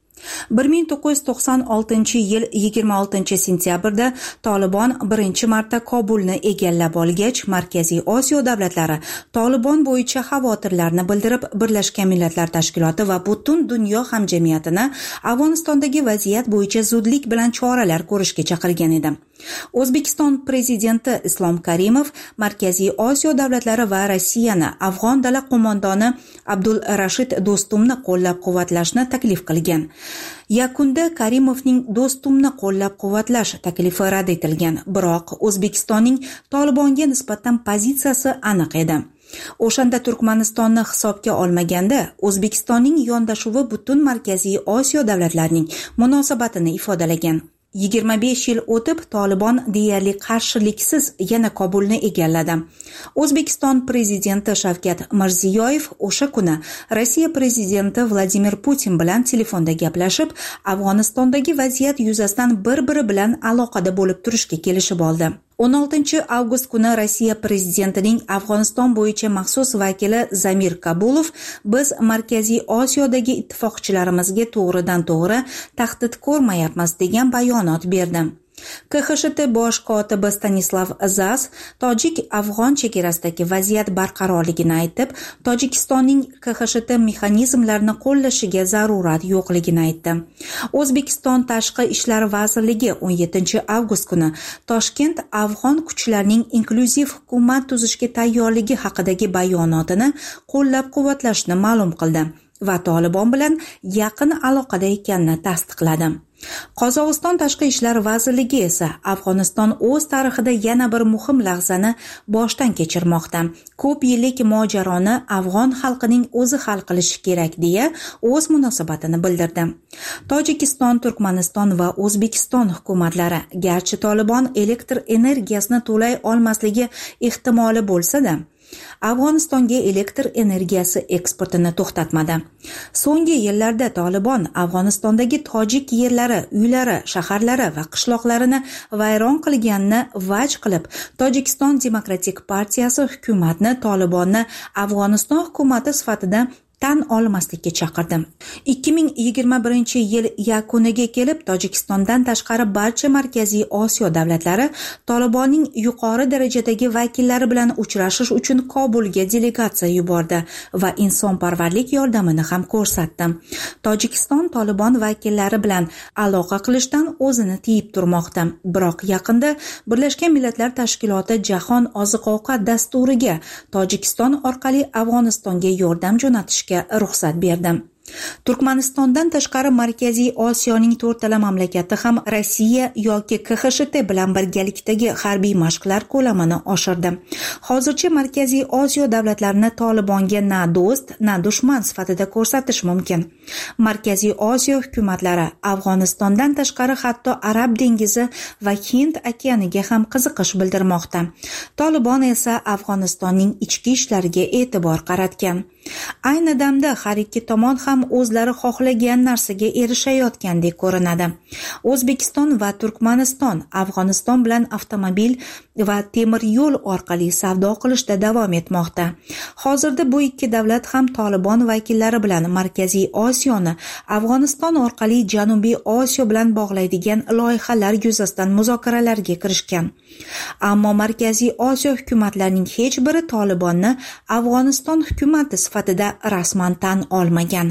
bir ming to'qqiz yuz to'qson oltinchi yil yigirma oltinchi sentyabrda Tolibon birinchi marta Kobulni egallab olgach, Markaziy Osiyo davlatlari Tolibon bo'yicha xavotirlarni bildirib, Birlashgan Millatlar Tashkiloti va butun dunyo hamjamiyatini Afg'onistondagi vaziyat bo'yicha zudlik bilan choralar ko'rishga chaqirgan edi. O'zbekiston prezidenti Islom Karimov Markaziy Osiyo davlatlari va Rossiyani Afg'on dala qo'mondoni Abdul Rashid Do'stumni qo'llab-quvvatlashni taklif qilgan. Yakunda Karimovning Do'stumni qo'llab-quvvatlash taklifi rad etilgan, biroq O'zbekistonning Tolibonga nisbatan pozitsiyasi aniq edi. O'shanda Turkmanistonni hisobga olmaganda, O'zbekistonning yondashuvi butun Markaziy Osiyo davlatlarining munosabatini ifodalagan. yigirma besh yil o'tib Tolibon deyarli qarshiliksiz yana Kobulni egalladi. O'zbekiston prezidenti Shavkat Mirziyoyev o'sha kuni Rossiya prezidenti Vladimir Putin bilan telefonda gaplashib, Afg'onistondagi vaziyat yuzasidan bir-biri bilan aloqada bo'lib turishga kelishib oldi. o'n oltinchi avgust kuni Rossiya prezidentining Afg'oniston bo'yicha maxsus vakili Zamir Kabulov biz Markaziy Osiyodagi ittifoqchilarimizga to'g'ridan-to'g'ri tahdid ko'rmayapmiz degan bayonot berdi. K X S H T bosh kotibi Stanislav Zas tojik-afg'on chegarasidagi vaziyat barqarorligini aytib, Tojikistonning K X S H T mexanizmlarini qo'llashiga zarurat yo'qligini aytdi. O'zbekiston Tashqi ishlar vazirligi o'n yettinchi avgust kuni Toshkent afg'on kuchlarining inklyuziv hukumat tuzishga tayyorligi haqidagi bayonotini qo'llab-quvvatlashni ma'lum qildi va Tolibon bilan yaqin aloqada ekanini tasdiqladi. Qozog'iston Tashqi ishlar vazirligi esa Afg'oniston o'z tarixida yana bir muhim lahzani boshdan kechirmoqda. Ko'p yillik mojaroni afg'on xalqining o'zi hal qilishi kerak deya o'z munosabatini bildirdi. Tojikiston, Turkmaniston va O'zbekiston hukumatlari garchi Tolibon elektr energiyasini to'lay olmasligi ehtimoli bo'lsa-da, Afg'onistonga elektr energiyasi eksportini to'xtatmadi. So'nggi yillarda Tolibon Afg'onistondagi tojik yerlari, uylari, shaharlari va qishloqlarini vayron qilganini vaj qilib, Tojikiston Demokratik partiyasi hukumatni Tolibonni Afg'oniston hukumati sifatida tan olmaslikka chaqirdi. ikki ming yigirma birinchi yil yakuniga kelib, Tojikistondan tashqari barcha Markaziy Osiyo davlatlari Tolibonning yuqori darajadagi vakillari bilan uchrashish uchun Kobulga delegatsiya yubordi va insonparvarlik yordamini ham ko'rsatdi. Tojikiston Tolibon vakillari bilan aloqa qilishdan o'zini tiyib turmoqda. Biroq yaqinda Birlashgan Millatlar Tashkiloti Jahon oziq-ovqat dasturiga Tojikiston orqali Afg'onistonga yordam jo'natishga ruxsat berdi. Turkmanistondan tashqari Markaziy Osiyoning to'rttala mamlakati ham Rossiya yoki K X S H T bilan birgalikdagi harbiy mashqlar ko'lamini oshirdi. Hozircha Markaziy Osiyo davlatlarini Tolibonga na do'st, na dushman sifatida ko'rsatish mumkin. Markaziy Osiyo hukumatlari Afg'onistondan tashqari hatto Arab dengizi va Hind okeaniga ham qiziqish bildirmoqda. Tolibon esa Afg'onistonning ichki ishlariga e'tibor qaratgan. Ayni damda har ikki tomon ham o'zlari xohlagan narsaga erishayotgandek ko'rinadi. O'zbekiston va Turkmaniston Afg'oniston bilan avtomobil va temir yo'l orqali savdo qilishda davom etmoqda. Hozirda bu ikki davlat ham Tolibon vakillari bilan Markaziy Osiyoni Afg'oniston orqali Janubiy Osiyo bilan bog'laydigan loyihalar yuzasidan muzokaralarga kirishgan. Ammo Markaziy Osiyo hukumatlarining hech biri Tolibonni Afg'oniston hukumati sifatida rasman tan olmagan.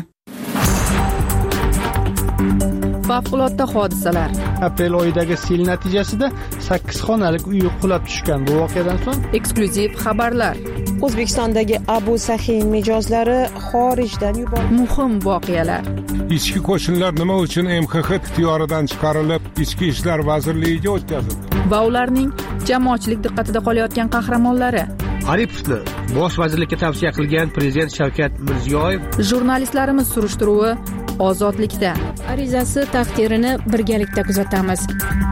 Favqulodda hodisalar. Aprel oyidagi sel natijasida sakkiz xonalik uy qulab tushgan. Bu voqeadan so'ng eksklyuziv xabarlar. O'zbekistondagi Abu Sahiy mijozlari xorijdan yuborildi. Muhim voqealar. Ichki qo'shinlar nima uchun M X X ixtiyoridan chiqarilib, Ichki ishlar vazirligiga o'tkazildi? Va ularning jamoatchilik diqqatida qolayotgan qahramonlari. Aripovni bosh vazirlikka tavsiya qilgan prezident Shavkat Mirziyoyev. Jurnalistlarimiz surishtiruvi ozodlikda. Arizasi taqdirini birgalikda kuzatamiz.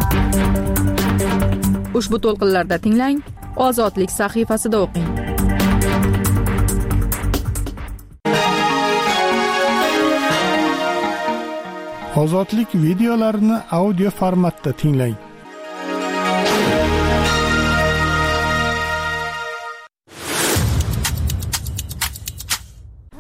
Ushbu to'lqinlarda tinglang, Ozodlik sahifasida o'qing. Ozodlik videolarini audio formatda tinglang.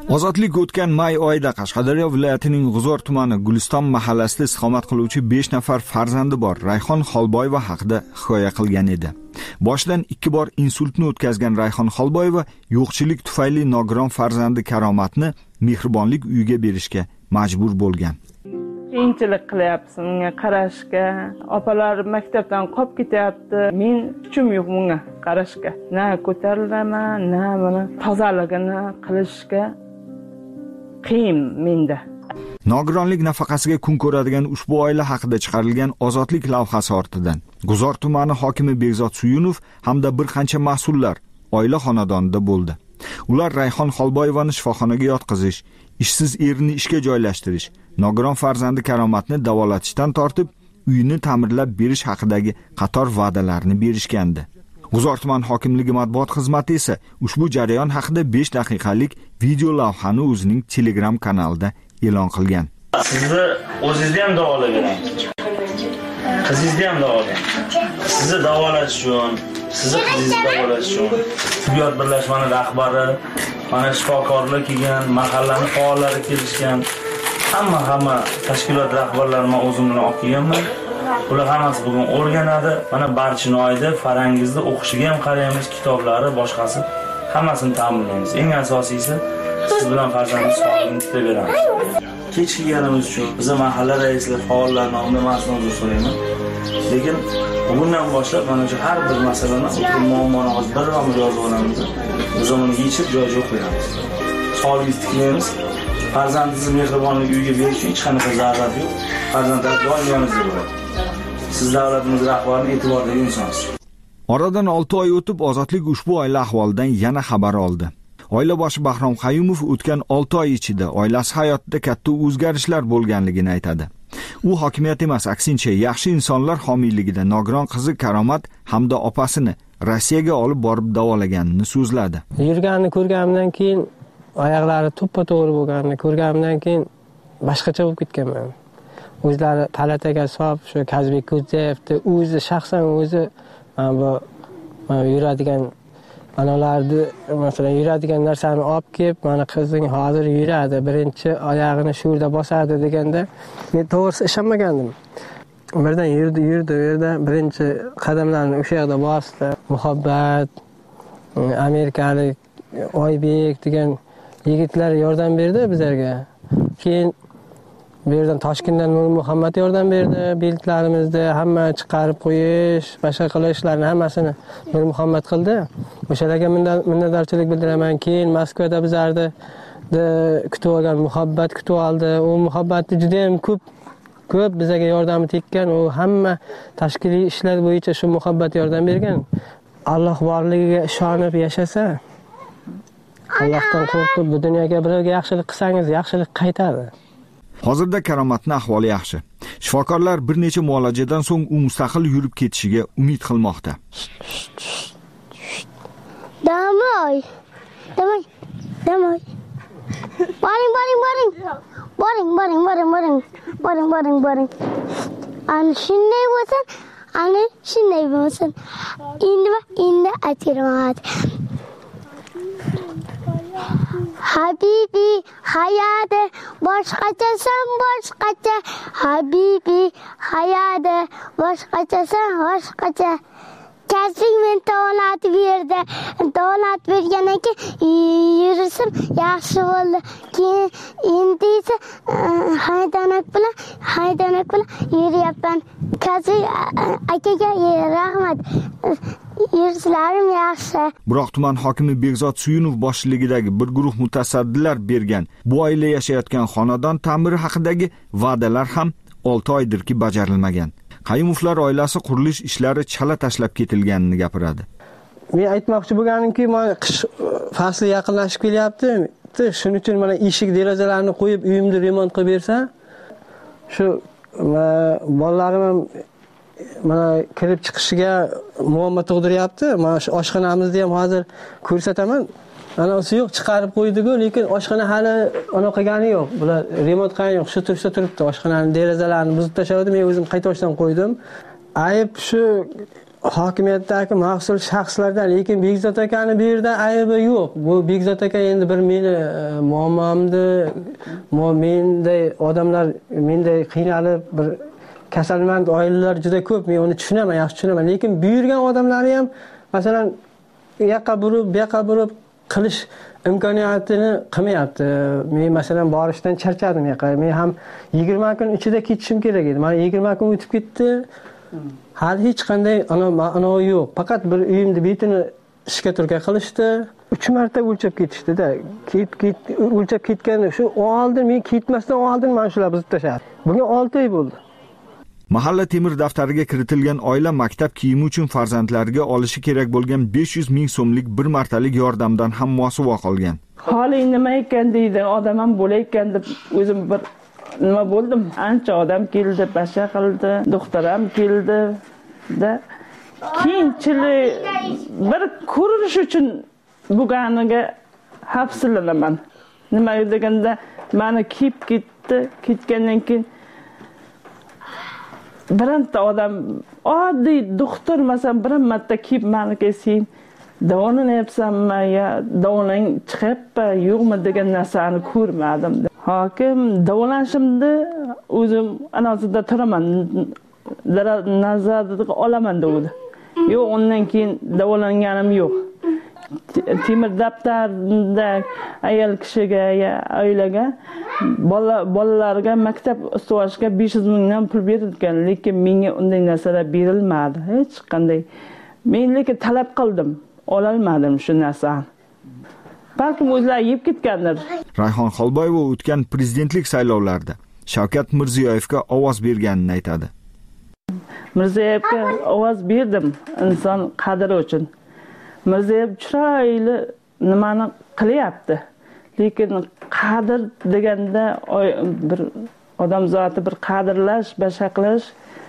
Ozodlik o'tgan may oyida Qashqadaryo viloyatining G'uzor tumani Guliston mahallasida istiqomat qiluvchi besh nafar farzandi bor Rayhon Xolboyeva haqida hikoya qilgan edi. Boshidan ikki bor insultni o'tkazgan Rayhon Xolboyeva yo'qchilik tufayli nogiron farzandi Karomatni mehribonlik uyiga berishga majbur bo'lgan. Qiyinchilik qilyapsiz unga qarashga. Opalar maktabdan qolib ketyapti. Men kuchim yo'q bunga qarashga. Na ko'tarilaman, na buni tozaligini qilishga qiyin menda. Nogironlik nafaqasiga kun ko'radigan ushbu oila haqida chiqarilgan ozodlik lavhasi ortidan G'uzor tumani hokimi Begzod Suyunov hamda bir qancha mas'ullar oila xonadonida bo'ldi. Ular Rayhon Xolboyevani shifoxonaga yotqizish, ishsiz erini ishga joylashtirish, nogiron farzandi Karomatni davolatishdan tortib, uyini ta'mirlab berish haqidagi qator va'dalarni berishgandi. G'uzor tuman hokimligi matbuot xizmati esa ushbu jarayon haqida besh daqiqalik video lavhani o'zining Telegram kanalida e'lon qilgan. Sizni o'zingizni ham davolagan. Qizingizni ham davolagan. Sizni davolash uchun, sizni qizingizni davolash uchun tibbiyot birlashmasi rahbari, mana shifokorlar kelgan, mahallaning faollari kelishgan, hamma hamma tashkilot rahbarlarini o'zim bilan olib kelganman. Ular hammasi bugun o'rganadi. Mana Barchinoyda Farangizni o'qishiga ham qaraymiz, kitoblari, boshqasi hammasini ta'minlaymiz. Eng asosiysi siz bilan farzandingiz sog'ligini tilayveramiz. Kechikkanimiz uchun biz mahalla raislar, faollar nomidan ma'zur so'rayman. Lekin bugundan boshlab mana shu har bir masalani o'tirib muammoni hozir bir ramz yozib olamiz. Biz uni yechib joy-joy qo'yamiz. Sog'lig'ingizni tiklaymiz. Farzandingizni mehribonlik uyiga berish hech qanaqa zarurat yo'q. Farzandlar doim yoningizda bo'ladi. Siz davlatimiz rahbarining e'tiboridagi insonsiz. Oradan olti oy o'tib ozodlik ushbu oila ahvolidan yana xabar oldi. Oila boshi Bahrom Qayumov o'tgan olti oy ichida oilasi hayotida katta o'zgarishlar bo'lganligini aytadi. U hokimiyat emas, aksincha yaxshi insonlar homiyligida nogiron qizi Karomat hamda opasini Rossiyaga olib borib davolaganini so'zladi. Yurganini ko'rganimdan keyin oyoqlari to'ppa-to'g'ri bo'lganini ko'rganimdan keyin boshqacha bo'lib ketganman. O'zlari palataga solib, shu Kazbek Ko'zayevni o'zi shaxsan o'zi mana bu yuradigan analarni masalan yuradigan narsani olib kelib, mana qizing hozir yuradi, birinchi oyog'ini shu yerda bosadi deganda men to'g'risi ishonmagandim. Birdan yurdi, yurdi, u yerda birinchi qadamlarni o'sha yerda bosdi. Muhabbat, amerikalik Oybek degan yigitlar yordam berdi bizlarga. Keyin bu yerdan Toshkentdan Nur Muhammad yordam berdi. Beltlarimizni hamma chiqarib qo'yish, boshqa qilishlarni hammasini Nur Muhammad qildi. O'shalarga minnatdorchilik bildiraman. Keyin Moskvada bizlarni kutib olgan Muhabbat kutib oldi. U Muhabbatni juda ham ko'p ko'p bizga yordami tekkan. U hamma tashkiliy ishlar bo'yicha shu Muhabbat yordam bergan. Alloh borligiga ishonib yashasa, Allohdan qo'rqib bu dunyoga birovga yaxshilik qilsangiz, yaxshilik qaytadi. Hozirda Karomatning ahvoli yaxshi. Shifokorlar bir necha muolajadan so'ng u mustaqil yurib ketishiga umid qilmoqda. Damoy. Damoy. Damoy. Boring, boring, boring. Boring, boring, boring, boring. Boring, boring, boring. Ana shunday bo'lsin, ana shunday bo'lsin. Endi va endi aytiraman. Habibi hayada boshqachasan boshqacha. Habibi hayada boshqachasan boshqacha. Kasbing men donat berdi. Donat bergandan keyin yurishim yaxshi bo'ldi. Keyin endi esa haydanak bilan haydanak bilan yuryapman. Kasbing akaga rahmat. Yurishlarim yaxshi. Biroq tuman hokimi Begzod Suyunov boshchiligidagi bir guruh mutasaddilar bergan bu oila yashayotgan xonadon ta'miri haqidagi va'dalar ham olti oydirki bajarilmagan. Qayumovlar oilasi qurilish ishlari chala tashlab ketilganini gapiradi. Men aytmoqchi bo'lganimki, mana qish fasli yaqinlashib kelyapti. Shuning uchun mana eshik derazalarni qo'yib, uyimni remont qilib bersa, shu bolalarim ham mana kirib chiqishiga muammo tug'diryapti. Mana shu oshxonamizni ham hozir ko'rsataman. Anasi yo'q, chiqarib qo'ydi-ku, lekin oshxona hali ana qilgani yo'q. Bular remont qilgani yo'q. Shu tursa turibdi. Oshxonaning derazalarini buzib tashladi. Men o'zim qayta boshdan qo'ydim. Ayb shu hokimiyatdagi mas'ul shaxslardan, lekin Bekzod akani bu yerda aybi yo'q. Bu Bekzod aka endi bir meni muammomni, menday odamlar, menday qiynalib bir kasalmand oilalar juda ko'p. Men uni tushunaman, yaxshi tushunaman. Lekin bu yergan odamlari ham masalan u yoqqa burib, bu yoqqa burib qilish imkoniyatini qilmayapti. Men masalan borishdan charchadim yoqqa. Men ham yigirma kun ichida ketishim kerak edi. Mana yigirma kun o'tib ketdi. Hali hech qanday ana yo'q. Faqat bir uyimni betini ishga turga qilishdi. uch marta o'lchab ketishdi-da. Ket ket o'lchab ketgan shu oldin men ketmasdan oldin mana shular buzib tashladi. Bugun olti oy bo'ldi. Mahalla temir daftariga kiritilgan oila maktab kiyimi uchun farzandlariga olishi kerak bo'lgan besh yuz ming so'mlik bir martalik yordamdan ham mosuvo qolgan. Hali nima ekan deydi, odam ham bo'layotgan deb o'zim bir nima bo'ldim. Ancha odam keldi, basha qildi, doktor ham keldi da keyinchilik bir ko'rish uchun bo'lganiga hafsalanaman. Nima deganda meni kiyib ketdi, ketgandan keyin biranta odam oddiy doktor masalan bir marta kiyib meniki sen davolanayapsanmi yo davolang chiqyapti yo'qmi degan narsani ko'rmadim. Hokim davolanishimni o'zim anozida turaman, nazarda olaman dedi. Yo'q, undan keyin davolanganim yo'q. Temir daftarda ayol kishiga ya oilaga bolalarga maktab ustuvoshiga besh yuz mingdan pul berilgan, lekin menga unday narsalar berilmadi. Hech qanday. Men lekin talab qildim, ololmadim shu narsani. Balkim o'zlari yeb ketgandir. Rayhon Xolboyeva o'tgan prezidentlik saylovlarida Shavkat Mirziyoyevga ovoz berganini aytadi. Mirziyoyevga ovoz berdim inson qadri uchun. Mirziyoyev chiroyli nimani qilyapti. Lekin qadr deganda bir odam zoti bir qadrlash, bashaqlash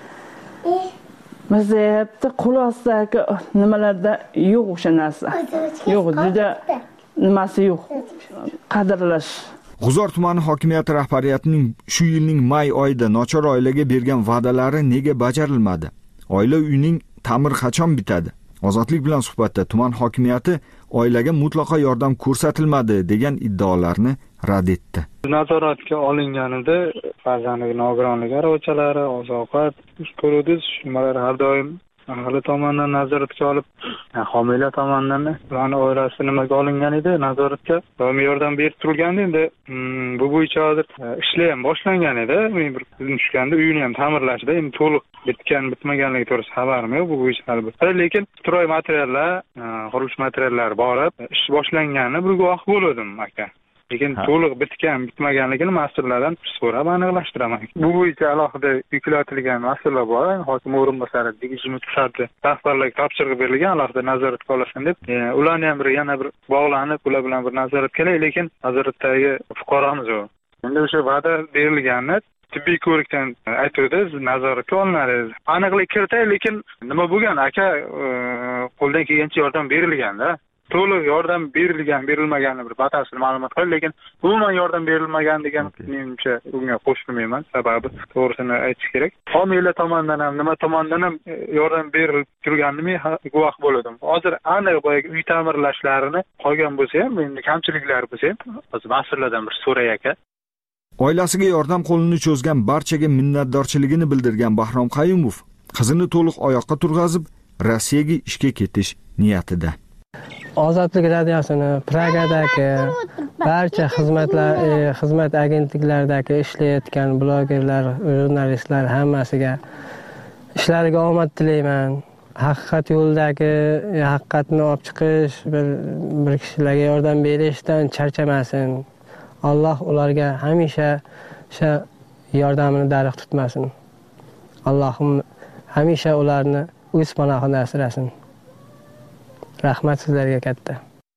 Mirziyoyevda qo'l ostidagi nimalarda yo'q o'sha narsa. Yo'q, juda nimasi yo'q. Qadrlash. G'uzor tumani hokimiyati rahbariyatining shu yilning may oyida nochor oilaga bergan va'dalari nega bajarilmadi? Oila uyining ta'miri qachon bitadi? Ozodlik bilan suhbatda tuman hokimiyati oilaga mutlaqo yordam ko'rsatilmadi degan iddaolarni rad etdi. Nazoratga olinganida farzandiga nogironlik aravachalari, oziq-ovqat ko'ruvdiz, nimalar har doim ahli tomonidan nazoratga olib, homiylar tomonidan ularning oilasi nimaga olingan edi, nazoratga doimiy yordam berib turgandi. Endi bu bo'yicha hozir ishlar ham boshlangan edi. Men bir ko'zim tushganda uyini ham ta'mirlashda, endi to'liq bitgan, bitmaganligi to'g'risida xabarim yo'q bu bo'yicha albatta. Lekin stroy materiallar, qurilish materiallari borib, ish boshlangani bir guvoh bo'ldim aka. Lekin to'liq bitgan, bitmaganligini mas'ullardan so'rab aniqlashtiraman. Bu bo'yicha alohida yuklatilgan mas'ullar bor. Hokim o'rinbosari tegishli mutasaddi rahbarlarga topshiriq berilgan, alohida nazoratga olashin deb. Ularni ham bir yana bir bog'lanib, ular bilan bir nazorat kerak, lekin nazoratdagi fuqaromiz u. Endi o'sha va'da berilganini tibbiy ko'rikdan aytuvdi, nazoratga olinadi. Aniqlik kiritay, lekin nima bo'lgan aka, qo'ldan kelgancha yordam berilganda. To'liq yordam berilgan, berilmaganini bir batafsil ma'lumot qildi, lekin umuman yordam berilmagan degan menimcha bunga qo'shilmayman. Sababi to'g'risini aytish kerak. Homiylar tomonidan ham, nima tomonidan ham yordam berilib turganini guvoh bo'ldim. Hozir aniq boyagi uy ta'mirlashlarini qolgan bo'lsa ham, endi kamchiliklar bo'lsa ham, hozir mas'ullardan bir so'ray aka. Oilasiga yordam qo'lini cho'zgan barchaga minnatdorchiligini bildirgan Bahrom Qayumov qizini to'liq oyoqqa turg'azib, Rossiyaga ishga ketish niyatida. Ozodlik radiosini Pragadagi barcha xizmatlar, xizmat agentliklaridagi ishlayotgan blogerlar, jurnalistlar hammasiga ishlariga omad tilayman. Haqiqat yo'ldagi haqiqatni olib chiqish, bir bir kishilarga yordam berishdan charchamasin. Alloh ularga hamisha o'sha yordamini dariq tutmasin. Allohim hamisha ularni o'z panohida asrasin. Rahmat sizlarga katta.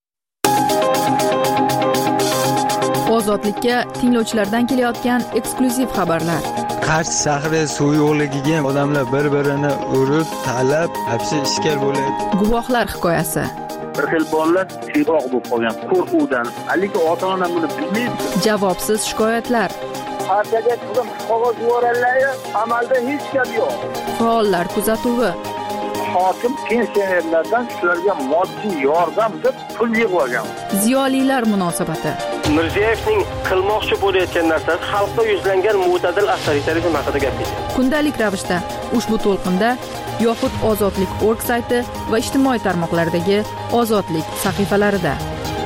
Ozodlikka tinglovchilardan kelayotgan eksklyuziv xabarlar. Qarshi shahri suv yo'qligiga odamlar bir-birini urib, talab, hapsi ishkal bo'ladi. Guvohlar hikoyasi. Bir xil bolalar tiyroq bo'lib qolgan qo'rquvdan. Lekin ota-ona buni bilmaydi. Javobsiz shikoyatlar. Partiyaga turgan qog'oz yuborganlar, amalda hech gap yo'q. Faollar kuzatuvi. hokim pensionerlardan shularga moddiy yordam deb pul yig'ib olgan. Ziyolilar munosabati. Mirziyoyevning qilmoqchi bo'layotgan narsasi xalqda yuzlangan mo'tadil avtoritarizm haqida gapirdi. Kundalik ravishda ushbu to'lqinda yoxud ozodlik nokta org sayti va ijtimoiy tarmoqlardagi ozodlik sahifalarida.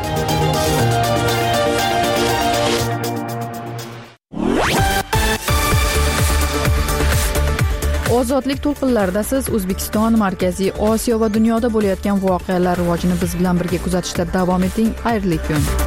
Ozodlik to'lqinlarida siz O'zbekiston, Markaziy Osiyo va dunyoda bo'layotgan voqealar rivojini biz bilan birga kuzatishda davom eting. Xayrli kun.